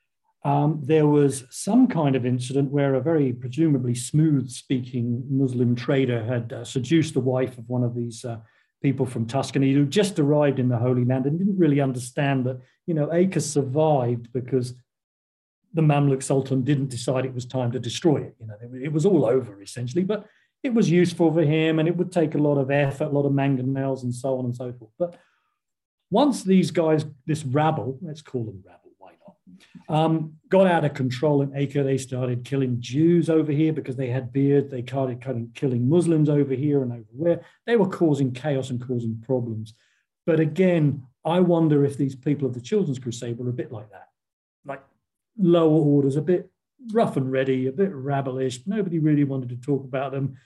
There was some kind of incident where a very presumably smooth-speaking Muslim trader had seduced the wife of one of these people from Tuscany who just arrived in the Holy Land and didn't really understand that, Acre survived because the Mamluk Sultan didn't decide it was time to destroy it. It was all over essentially, but it was useful for him, and it would take a lot of effort, a lot of mangonels and so on and so forth. But once these guys, this rabble, let's call them rabble, why not, got out of control in Acre, they started killing Jews over here because they had beards. They started killing Muslims over here and over where. They were causing chaos and causing problems. But again, I wonder if these people of the Children's Crusade were a bit like that, like lower orders, a bit rough and ready, a bit rabbleish. Nobody really wanted to talk about them.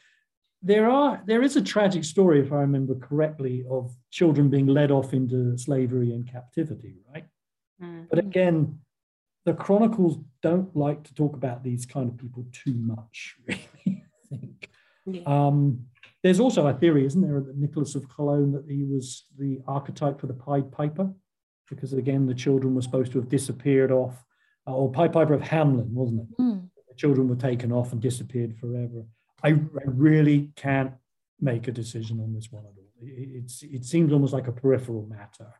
There is a tragic story, if I remember correctly, of children being led off into slavery and captivity, right? Mm-hmm. But again, the chronicles don't like to talk about these kind of people too much, really, I think. Yeah. There's also a theory, isn't there, that Nicholas of Cologne, that he was the archetype for the Pied Piper, because again, the children were supposed to have disappeared off, or Pied Piper of Hamelin, wasn't it? Mm. The children were taken off and disappeared forever. I really can't make a decision on this one at all. It seems almost like a peripheral matter.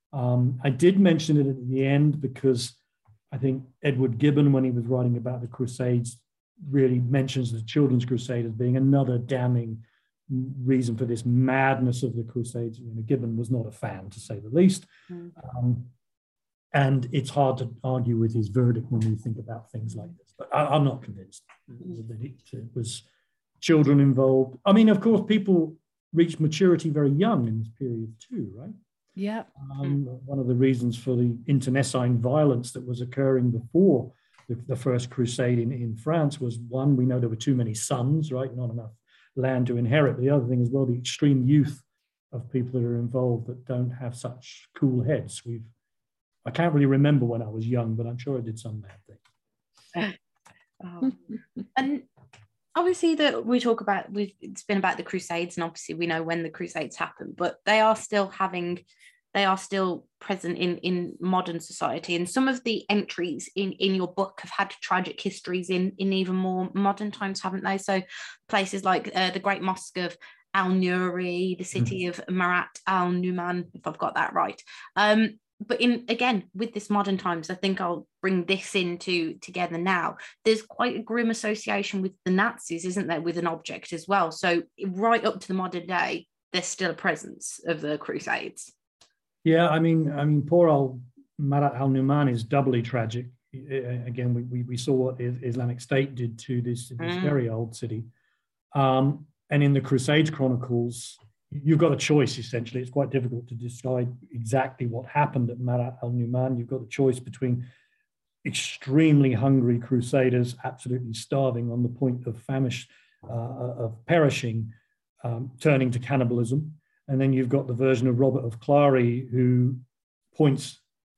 I did mention it at the end because I think Edward Gibbon, when he was writing about the Crusades, really mentions the Children's Crusade as being another damning reason for this madness of the Crusades. Gibbon was not a fan, to say the least. Mm. And it's hard to argue with his verdict when we think about things like this. But I'm not convinced that it was children involved. I mean, of course, people reach maturity very young in this period too, right? Yeah. One of the reasons for the internecine violence that was occurring before the First Crusade in France was, one, we know there were too many sons, right? Not enough land to inherit. The other thing as well, the extreme youth of people that are involved that don't have such cool heads. I can't really remember when I was young, but I'm sure I did some bad things. And obviously that we talk about, it's been about the Crusades, and obviously we know when the Crusades happened, but they are still having they are still present in modern society. And some of the entries in your book have had tragic histories in even more modern times, haven't they? So places like the Great Mosque of Al-Nuri, the city of Marat al-Numan, if I've got that right. But again, with this modern times, I think I'll bring this together now. There's quite a grim association with the Nazis, isn't there, with an object as well? So right up to the modern day, there's still a presence of the Crusades. Yeah, I mean, poor old Marat al-Numan is doubly tragic. Again, we saw what Islamic State did to this very old city. And in the Crusades Chronicles, you've got a choice, essentially. It's quite difficult to decide exactly what happened at Marat al-Numan. You've got the choice between extremely hungry crusaders, absolutely starving on the point of famish, of perishing, turning to cannibalism. And then you've got the version of Robert of Clary who points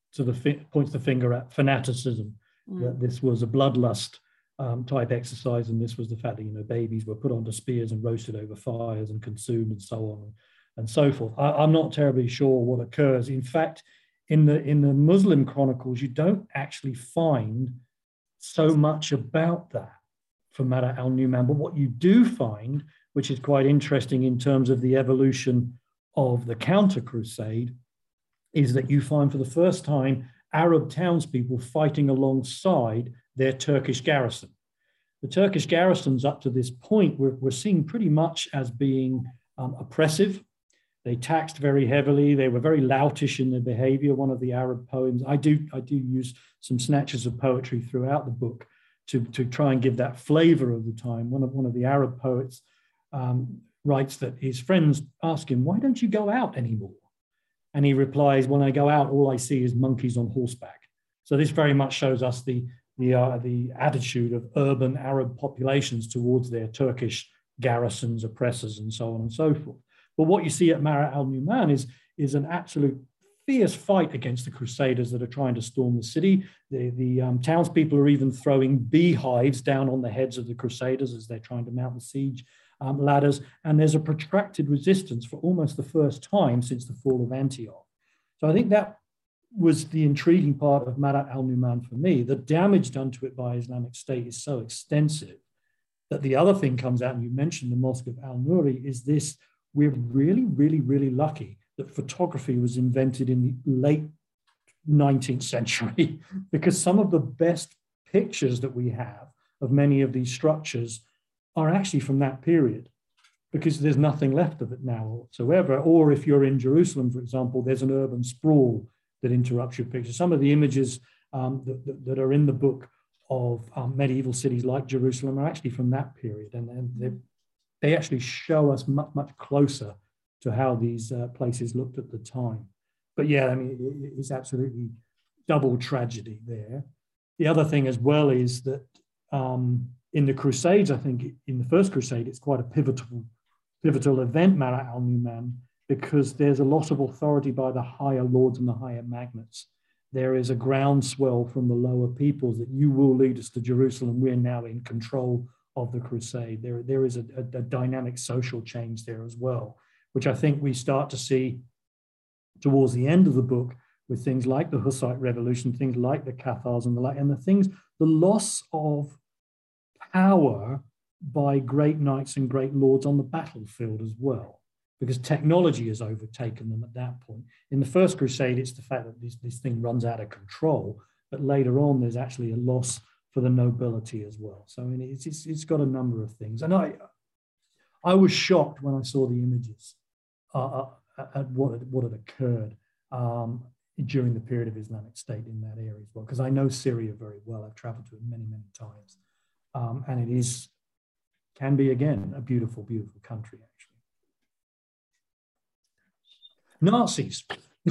the finger at fanaticism, that this was a bloodlust type exercise, and this was the fact that babies were put onto spears and roasted over fires and consumed and so on and so forth. I'm not terribly sure what occurs. In fact, in the Muslim chronicles, you don't actually find so much about that for Marat al-Numan. But what you do find, which is quite interesting in terms of the evolution of the counter-crusade, is that you find for the first time Arab townspeople fighting alongside their Turkish garrison. The Turkish garrisons up to this point were seen pretty much as being oppressive. They taxed very heavily. They were very loutish in their behavior. One of the Arab poems, I do use some snatches of poetry throughout the book to try and give that flavor of the time. One of the Arab poets writes that his friends ask him, "Why don't you go out anymore?" And he replies, "When I go out, all I see is monkeys on horseback." So this very much shows us the attitude of urban Arab populations towards their Turkish garrisons, oppressors, and so on and so forth. But what you see at Marat al-Numan is an absolute fierce fight against the Crusaders that are trying to storm the city. The townspeople are even throwing beehives down on the heads of the Crusaders as they're trying to mount the siege ladders. And there's a protracted resistance for almost the first time since the fall of Antioch. So I think that was the intriguing part of Marat al-Numan for me. The damage done to it by Islamic State is so extensive that the other thing comes out, and you mentioned the Mosque of Al-Nuri, is this: we're really, really, really lucky that photography was invented in the late 19th century, because some of the best pictures that we have of many of these structures are actually from that period, because there's nothing left of it now whatsoever. Or if you're in Jerusalem, for example, there's an urban sprawl that interrupts your picture. Some of the images that are in the book of medieval cities like Jerusalem are actually from that period, and they actually show us much, much closer to how these places looked at the time. But yeah, I mean, it's absolutely double tragedy there. The other thing as well is that in the Crusades, I think in the First Crusade, it's quite a pivotal event, Marat al-Numan, because there's a loss of authority by the higher lords and the higher magnates. There is a groundswell from the lower peoples that you will lead us to Jerusalem. We're now in control of the crusade. There is a dynamic social change there as well, which I think we start to see towards the end of the book with things like the Hussite Revolution, things like the Cathars and the like, and the loss of power by great knights and great lords on the battlefield as well, because technology has overtaken them at that point. In the First Crusade, it's the fact that this thing runs out of control, but later on, there's actually a loss for the nobility as well. So I mean, it's got a number of things. And I was shocked when I saw the images at what had occurred during the period of Islamic State in that area as well, because I know Syria very well. I've traveled to it many, many times. And it can be, again, a beautiful, beautiful country, actually. Nazis.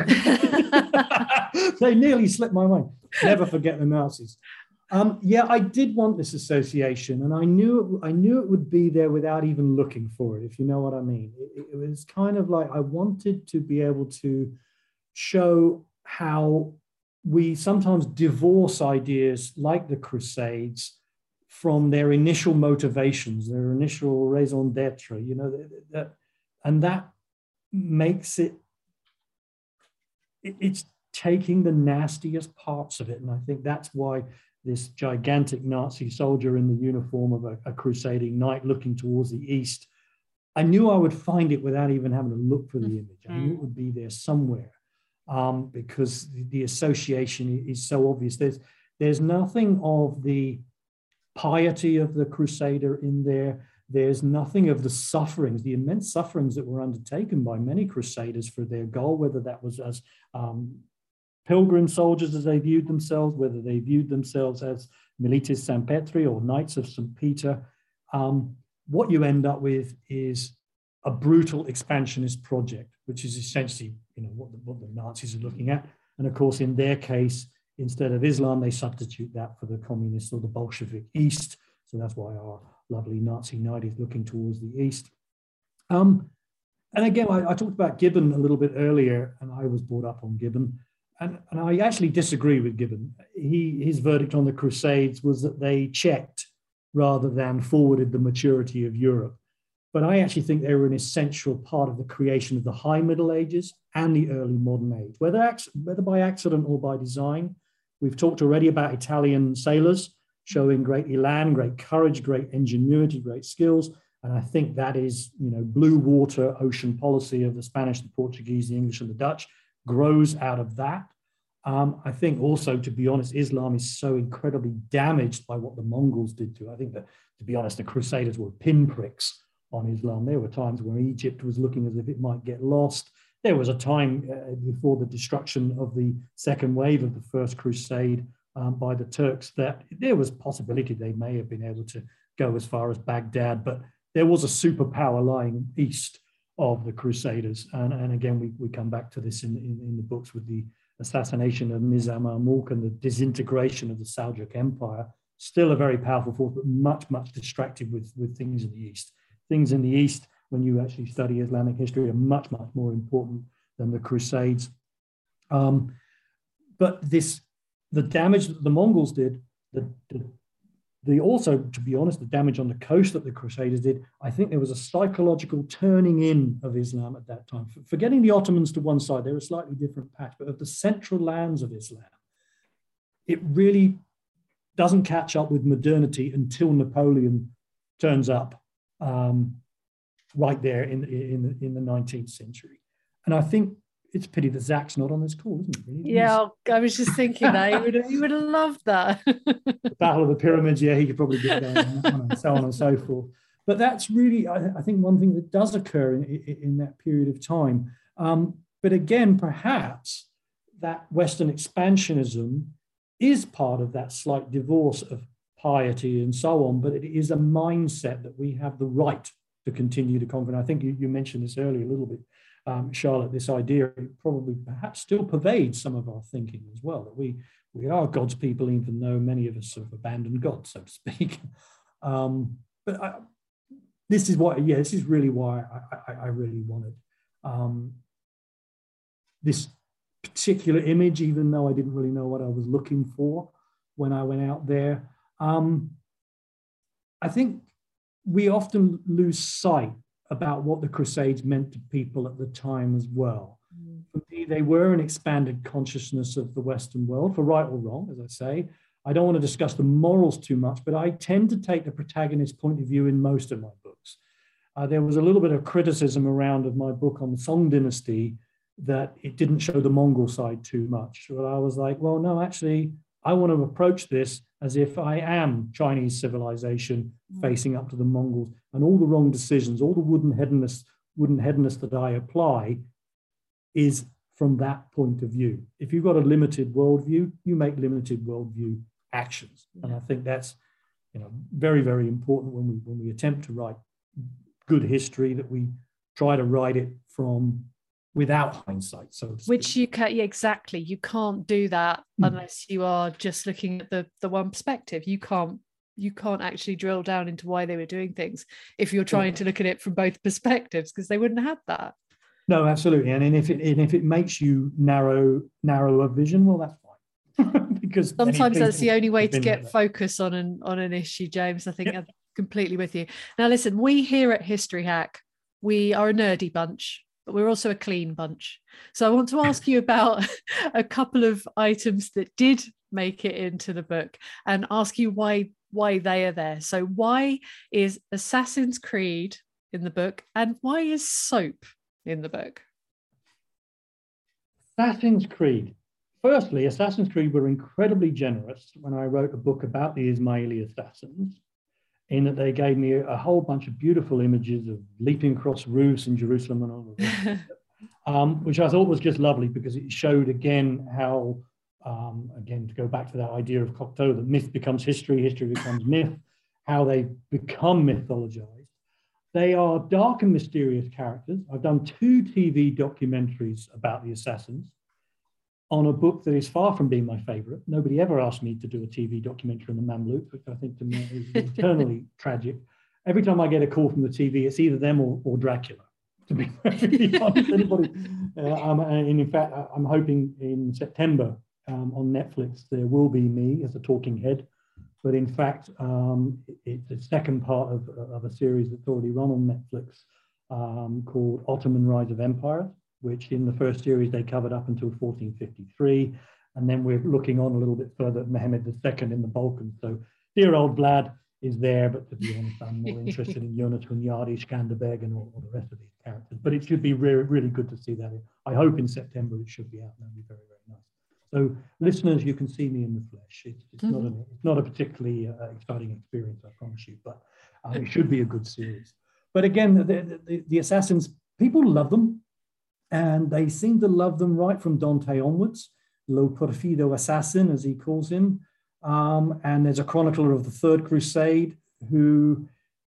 They nearly slipped my mind. Never forget the Nazis. Yeah, I did want this association, and I knew it would be there without even looking for it, if you know what I mean. It was kind of like I wanted to be able to show how we sometimes divorce ideas like the Crusades from their initial motivations, their initial raison d'etre, and that makes it it's taking the nastiest parts of it. And I think that's why this gigantic Nazi soldier in the uniform of a crusading knight looking towards the east, I knew I would find it without even having to look for the image. I knew it would be there somewhere, because the association is so obvious. There's nothing of the piety of the crusader in there. There's nothing of the sufferings, the immense sufferings that were undertaken by many crusaders for their goal, whether that was as pilgrim soldiers as they viewed themselves, whether they viewed themselves as milites St. Petri or knights of St. Peter. What you end up with is a brutal expansionist project, which is essentially, what the Nazis are looking at. And of course, in their case, instead of Islam, they substitute that for the communist or the Bolshevik East. So that's why our lovely Nazi knight is looking towards the East. And again, I talked about Gibbon a little bit earlier, and I was brought up on Gibbon. And I actually disagree with Gibbon. His verdict on the Crusades was that they checked rather than forwarded the maturity of Europe. But I actually think they were an essential part of the creation of the High Middle Ages and the early modern age, whether by accident or by design. We've talked already about Italian sailors showing great elan, great courage, great ingenuity, great skills. And I think that is, blue water ocean policy of the Spanish, the Portuguese, the English, and the Dutch grows out of that. I think also, to be honest, Islam is so incredibly damaged by what the Mongols did to it. I think that, to be honest, the Crusaders were pinpricks on Islam. There were times when Egypt was looking as if it might get lost. There was a time before the destruction of the second wave of the First Crusade by the Turks that there was possibility they may have been able to go as far as Baghdad, but there was a superpower lying east of the Crusaders. And again, we come back to this in the books with the assassination of Nizam al-Mulk and the disintegration of the Seljuk Empire. Still a very powerful force, but much, much distracted with things in the East. Things in the East, when you actually study Islamic history, are much, much more important than the Crusades. But the damage that the Mongols did, also, to be honest, the damage on the coast that the Crusaders did, I think there was a psychological turning in of Islam at that time. Forgetting the Ottomans to one side, they're a slightly different patch, but of the central lands of Islam, it really doesn't catch up with modernity until Napoleon turns up right there in the 19th century. And I think it's a pity that Zach's not on this call, isn't it? Really? Yeah, I was just thinking that he would have loved that. The Battle of the Pyramids, yeah, he could probably get going on that one, and so on and so forth. But that's really, I think, one thing that does occur in that period of time. But again, perhaps that Western expansionism is part of that slight divorce of piety and so on, but it is a mindset that we have the right to continue to conquer. And I think you mentioned this earlier a little bit, Charlotte, this idea probably perhaps still pervades some of our thinking as well, that we are God's people, even though many of us have abandoned God, so to speak. This is really why I really wanted this particular image, even though I didn't really know what I was looking for when I went out there. I think we often lose sight about what the Crusades meant to people at the time as well. For me, they were an expanded consciousness of the Western world, for right or wrong, as I say. I don't want to discuss the morals too much, but I tend to take the protagonist's point of view in most of my books. There was a little bit of criticism around of my book on the Song dynasty that it didn't show the Mongol side too much. Well, I was like, well, no, actually, I want to approach this as if I am Chinese civilization facing up to the Mongols, and all the wrong decisions, all the wooden-headedness that I apply is from that point of view. If you've got a limited worldview, you make limited worldview actions. And I think that's very, very important when we attempt to write good history, that we try to write it from without hindsight, so to speak. Which you can, yeah, exactly. You can't do that unless you are just looking at the one perspective. You can't actually drill down into why they were doing things if you're trying to look at it from both perspectives, because they wouldn't have that. No, absolutely. And if it makes you narrow a vision, well, that's fine. Because sometimes that's the only way to get focus on an issue, James. I think I'm completely with you. Now, listen, we here at History Hack, we are a nerdy bunch. but we're also a clean bunch. So I want to ask you about a couple of items that did make it into the book and ask you why they are there. So why is Assassin's Creed in the book, and why is soap in the book? Assassin's Creed. Firstly, Assassin's Creed were incredibly generous when I wrote a book about the Ismaili assassins, in that they gave me a whole bunch of beautiful images of leaping across roofs in Jerusalem and all of that, which I thought was just lovely because it showed again how, again, to go back to that idea of Cocteau, that myth becomes history, history becomes myth, how they become mythologized. They are dark and mysterious characters. I've done 2 TV documentaries about the assassins on a book that is far from being my favorite. Nobody ever asked me to do a TV documentary on the Mamluks, which I think to me is eternally tragic. Every time I get a call from the TV, it's either them or Dracula, to be perfectly honest. Anybody, and in fact, I'm hoping in September on Netflix, there will be me as a talking head. But in fact, it's the second part of a series that's already run on Netflix called Ottoman Rise of Empire, which in the first series they covered up until 1453. And then we're looking on a little bit further at Mehmed II in the Balkans. So dear old Vlad is there, but to be honest, I'm more interested in Jonas Hunyadi, Skanderbeg, and all the rest of these characters. But it should be really, really good to see that. I hope in September it should be out. That'd be very, very nice. So listeners, you can see me in the flesh. It's not a particularly exciting experience, I promise you, but it should be a good series. But again, the assassins, people love them. And they seem to love them right from Dante onwards, Lo Perfido Assassin, as he calls him. And there's a chronicler of the Third Crusade who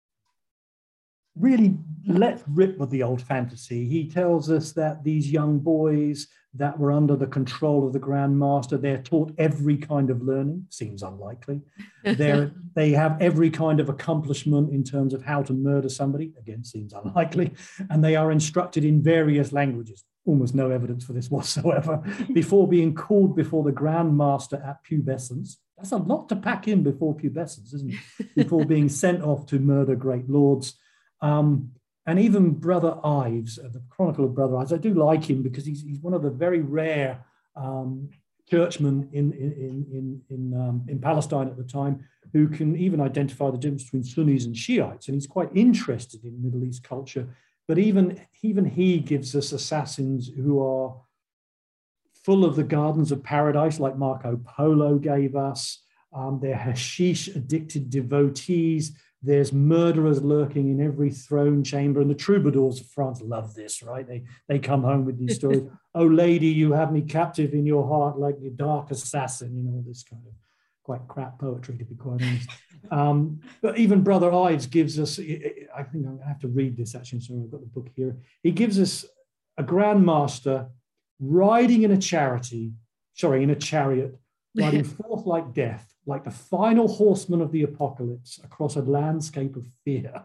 really lets rip with the old fantasy. He tells us that these young boys that were under the control of the Grand Master, they're taught every kind of learning. Seems unlikely. They have every kind of accomplishment in terms of how to murder somebody. Again, seems unlikely. And they are instructed in various languages. Almost no evidence for this whatsoever. Before being called before the Grand Master at pubescence. That's a lot to pack in before pubescence, isn't it? Before being sent off to murder great lords. And even Brother Ives, the Chronicle of Brother Ives, I do like him because he's one of the very rare churchmen in Palestine at the time who can even identify the difference between Sunnis and Shiites. And he's quite interested in Middle East culture. But even he gives us assassins who are full of the gardens of paradise, like Marco Polo gave us. They're hashish-addicted devotees. There's murderers lurking in every throne chamber, and the troubadours of France love this, right? They come home with these stories. Oh, lady, you have me captive in your heart like the dark assassin, all this kind of quite crap poetry, to be quite honest. But even Brother Ives gives us, I think I have to read this actually, so I've got the book here. He gives us a Grand Master riding in a chariot, riding forth like death, like the final horseman of the apocalypse across a landscape of fear.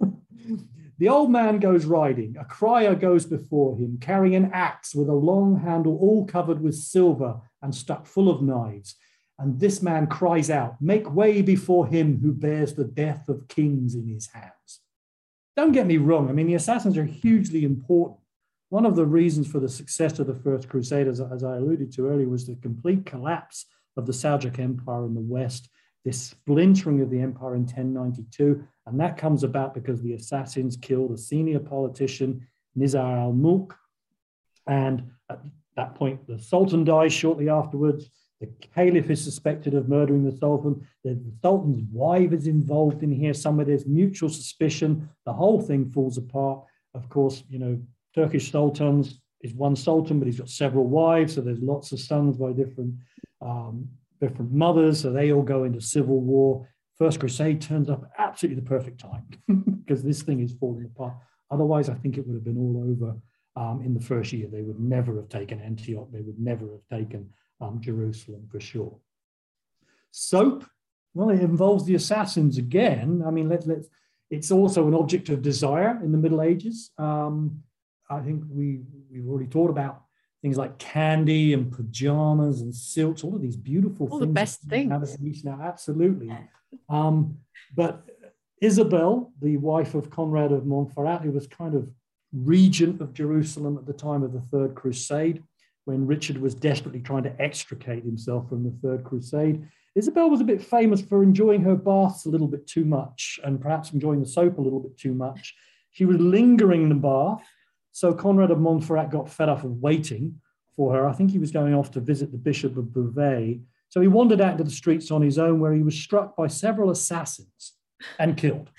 The old man goes riding, a crier goes before him, carrying an axe with a long handle all covered with silver and stuck full of knives. And this man cries out, "Make way before him who bears the death of kings in his hands." Don't get me wrong. I mean, the assassins are hugely important. One of the reasons for the success of the First Crusade, as I alluded to earlier, was the complete collapse of the Seljuk Empire in the West, this splintering of the empire in 1092. And that comes about because the assassins killed a senior politician, Nizar al-Mulk. And at that point, the Sultan dies shortly afterwards. The Caliph is suspected of murdering the Sultan. The Sultan's wife is involved in here somewhere. There's mutual suspicion. The whole thing falls apart. Of course, Turkish sultans is one sultan, but he's got several wives. So there's lots of sons by different mothers. So they all go into civil war. First Crusade turns up absolutely the perfect time because this thing is falling apart. Otherwise, I think it would have been all over in the first year. They would never have taken Antioch. They would never have taken Jerusalem for sure. Soap, well, it involves the assassins again. I mean, it's also an object of desire in the Middle Ages. I think we've already talked about things like candy and pajamas and silks, all of these beautiful things. All the best things. Now, absolutely. But Isabel, the wife of Conrad of Montferrat, who was kind of regent of Jerusalem at the time of the Third Crusade, when Richard was desperately trying to extricate himself from the Third Crusade. Isabel was a bit famous for enjoying her baths a little bit too much, and perhaps enjoying the soap a little bit too much. She was lingering in the bath, so Conrad of Montferrat got fed up of waiting for her. I think he was going off to visit the Bishop of Beauvais. So he wandered out into the streets on his own, where he was struck by several assassins and killed.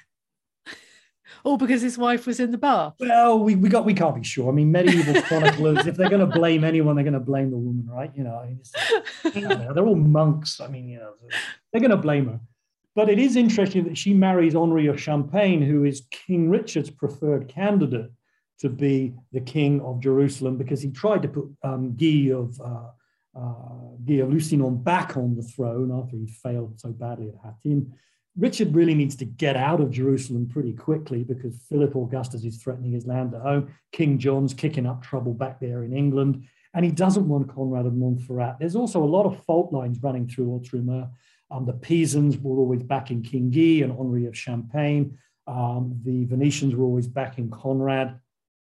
All because his wife was in the bath? Well, we can't be sure. I mean, medieval chroniclers, if they're going to blame anyone, they're going to blame the woman, right? They're all monks. I mean, they're going to blame her. But it is interesting that she marries Henri of Champagne, who is King Richard's preferred candidate to be the king of Jerusalem, because he tried to put Guy of Lusignan back on the throne after he failed so badly at Hattin. Richard really needs to get out of Jerusalem pretty quickly, because Philip Augustus is threatening his land at home. King John's kicking up trouble back there in England, and he doesn't want Conrad of Montferrat. There's also a lot of fault lines running through Outremer. The Pisans were always backing King Guy and Henri of Champagne. The Venetians were always backing Conrad.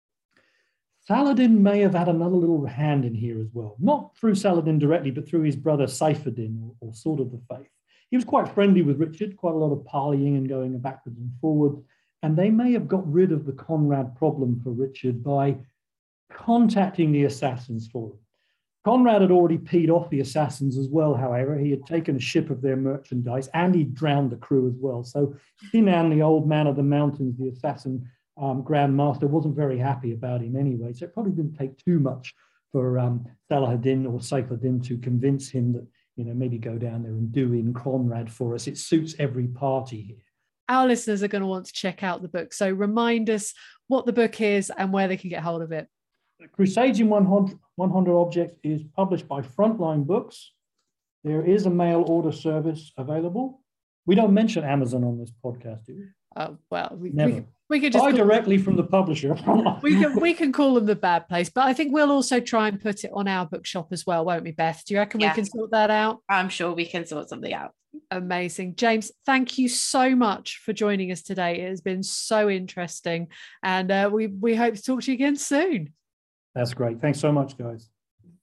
Saladin may have had another little hand in here as well, not through Saladin directly, but through his brother Saifeddin, or Sword of the Faith. He was quite friendly with Richard, quite a lot of parleying and going backwards and forwards, and they may have got rid of the Conrad problem for Richard by contacting the assassins for him. Conrad had already peed off the assassins as well, however. He had taken a ship of their merchandise, and he drowned the crew as well. So Sinan, the old man of the mountains, the assassin Grand Master, wasn't very happy about him anyway. So it probably didn't take too much for Saladin or Saifeddin to convince him that, maybe go down there and do in Conrad for us. It suits every party here. Our listeners are going to want to check out the book. So remind us what the book is and where they can get hold of it. Crusades in 100 Objects is published by Frontline Books. There is a mail order service available. We don't mention Amazon on this podcast, do we? Well, we could just buy directly from the publisher. we can call them the bad place, but I think we'll also try and put it on our bookshop as well, won't we, Beth? Do you reckon we can sort that out? I'm sure we can sort something out. Amazing. James, thank you so much for joining us today. It has been so interesting, and we hope to talk to you again soon. That's great. Thanks so much, guys.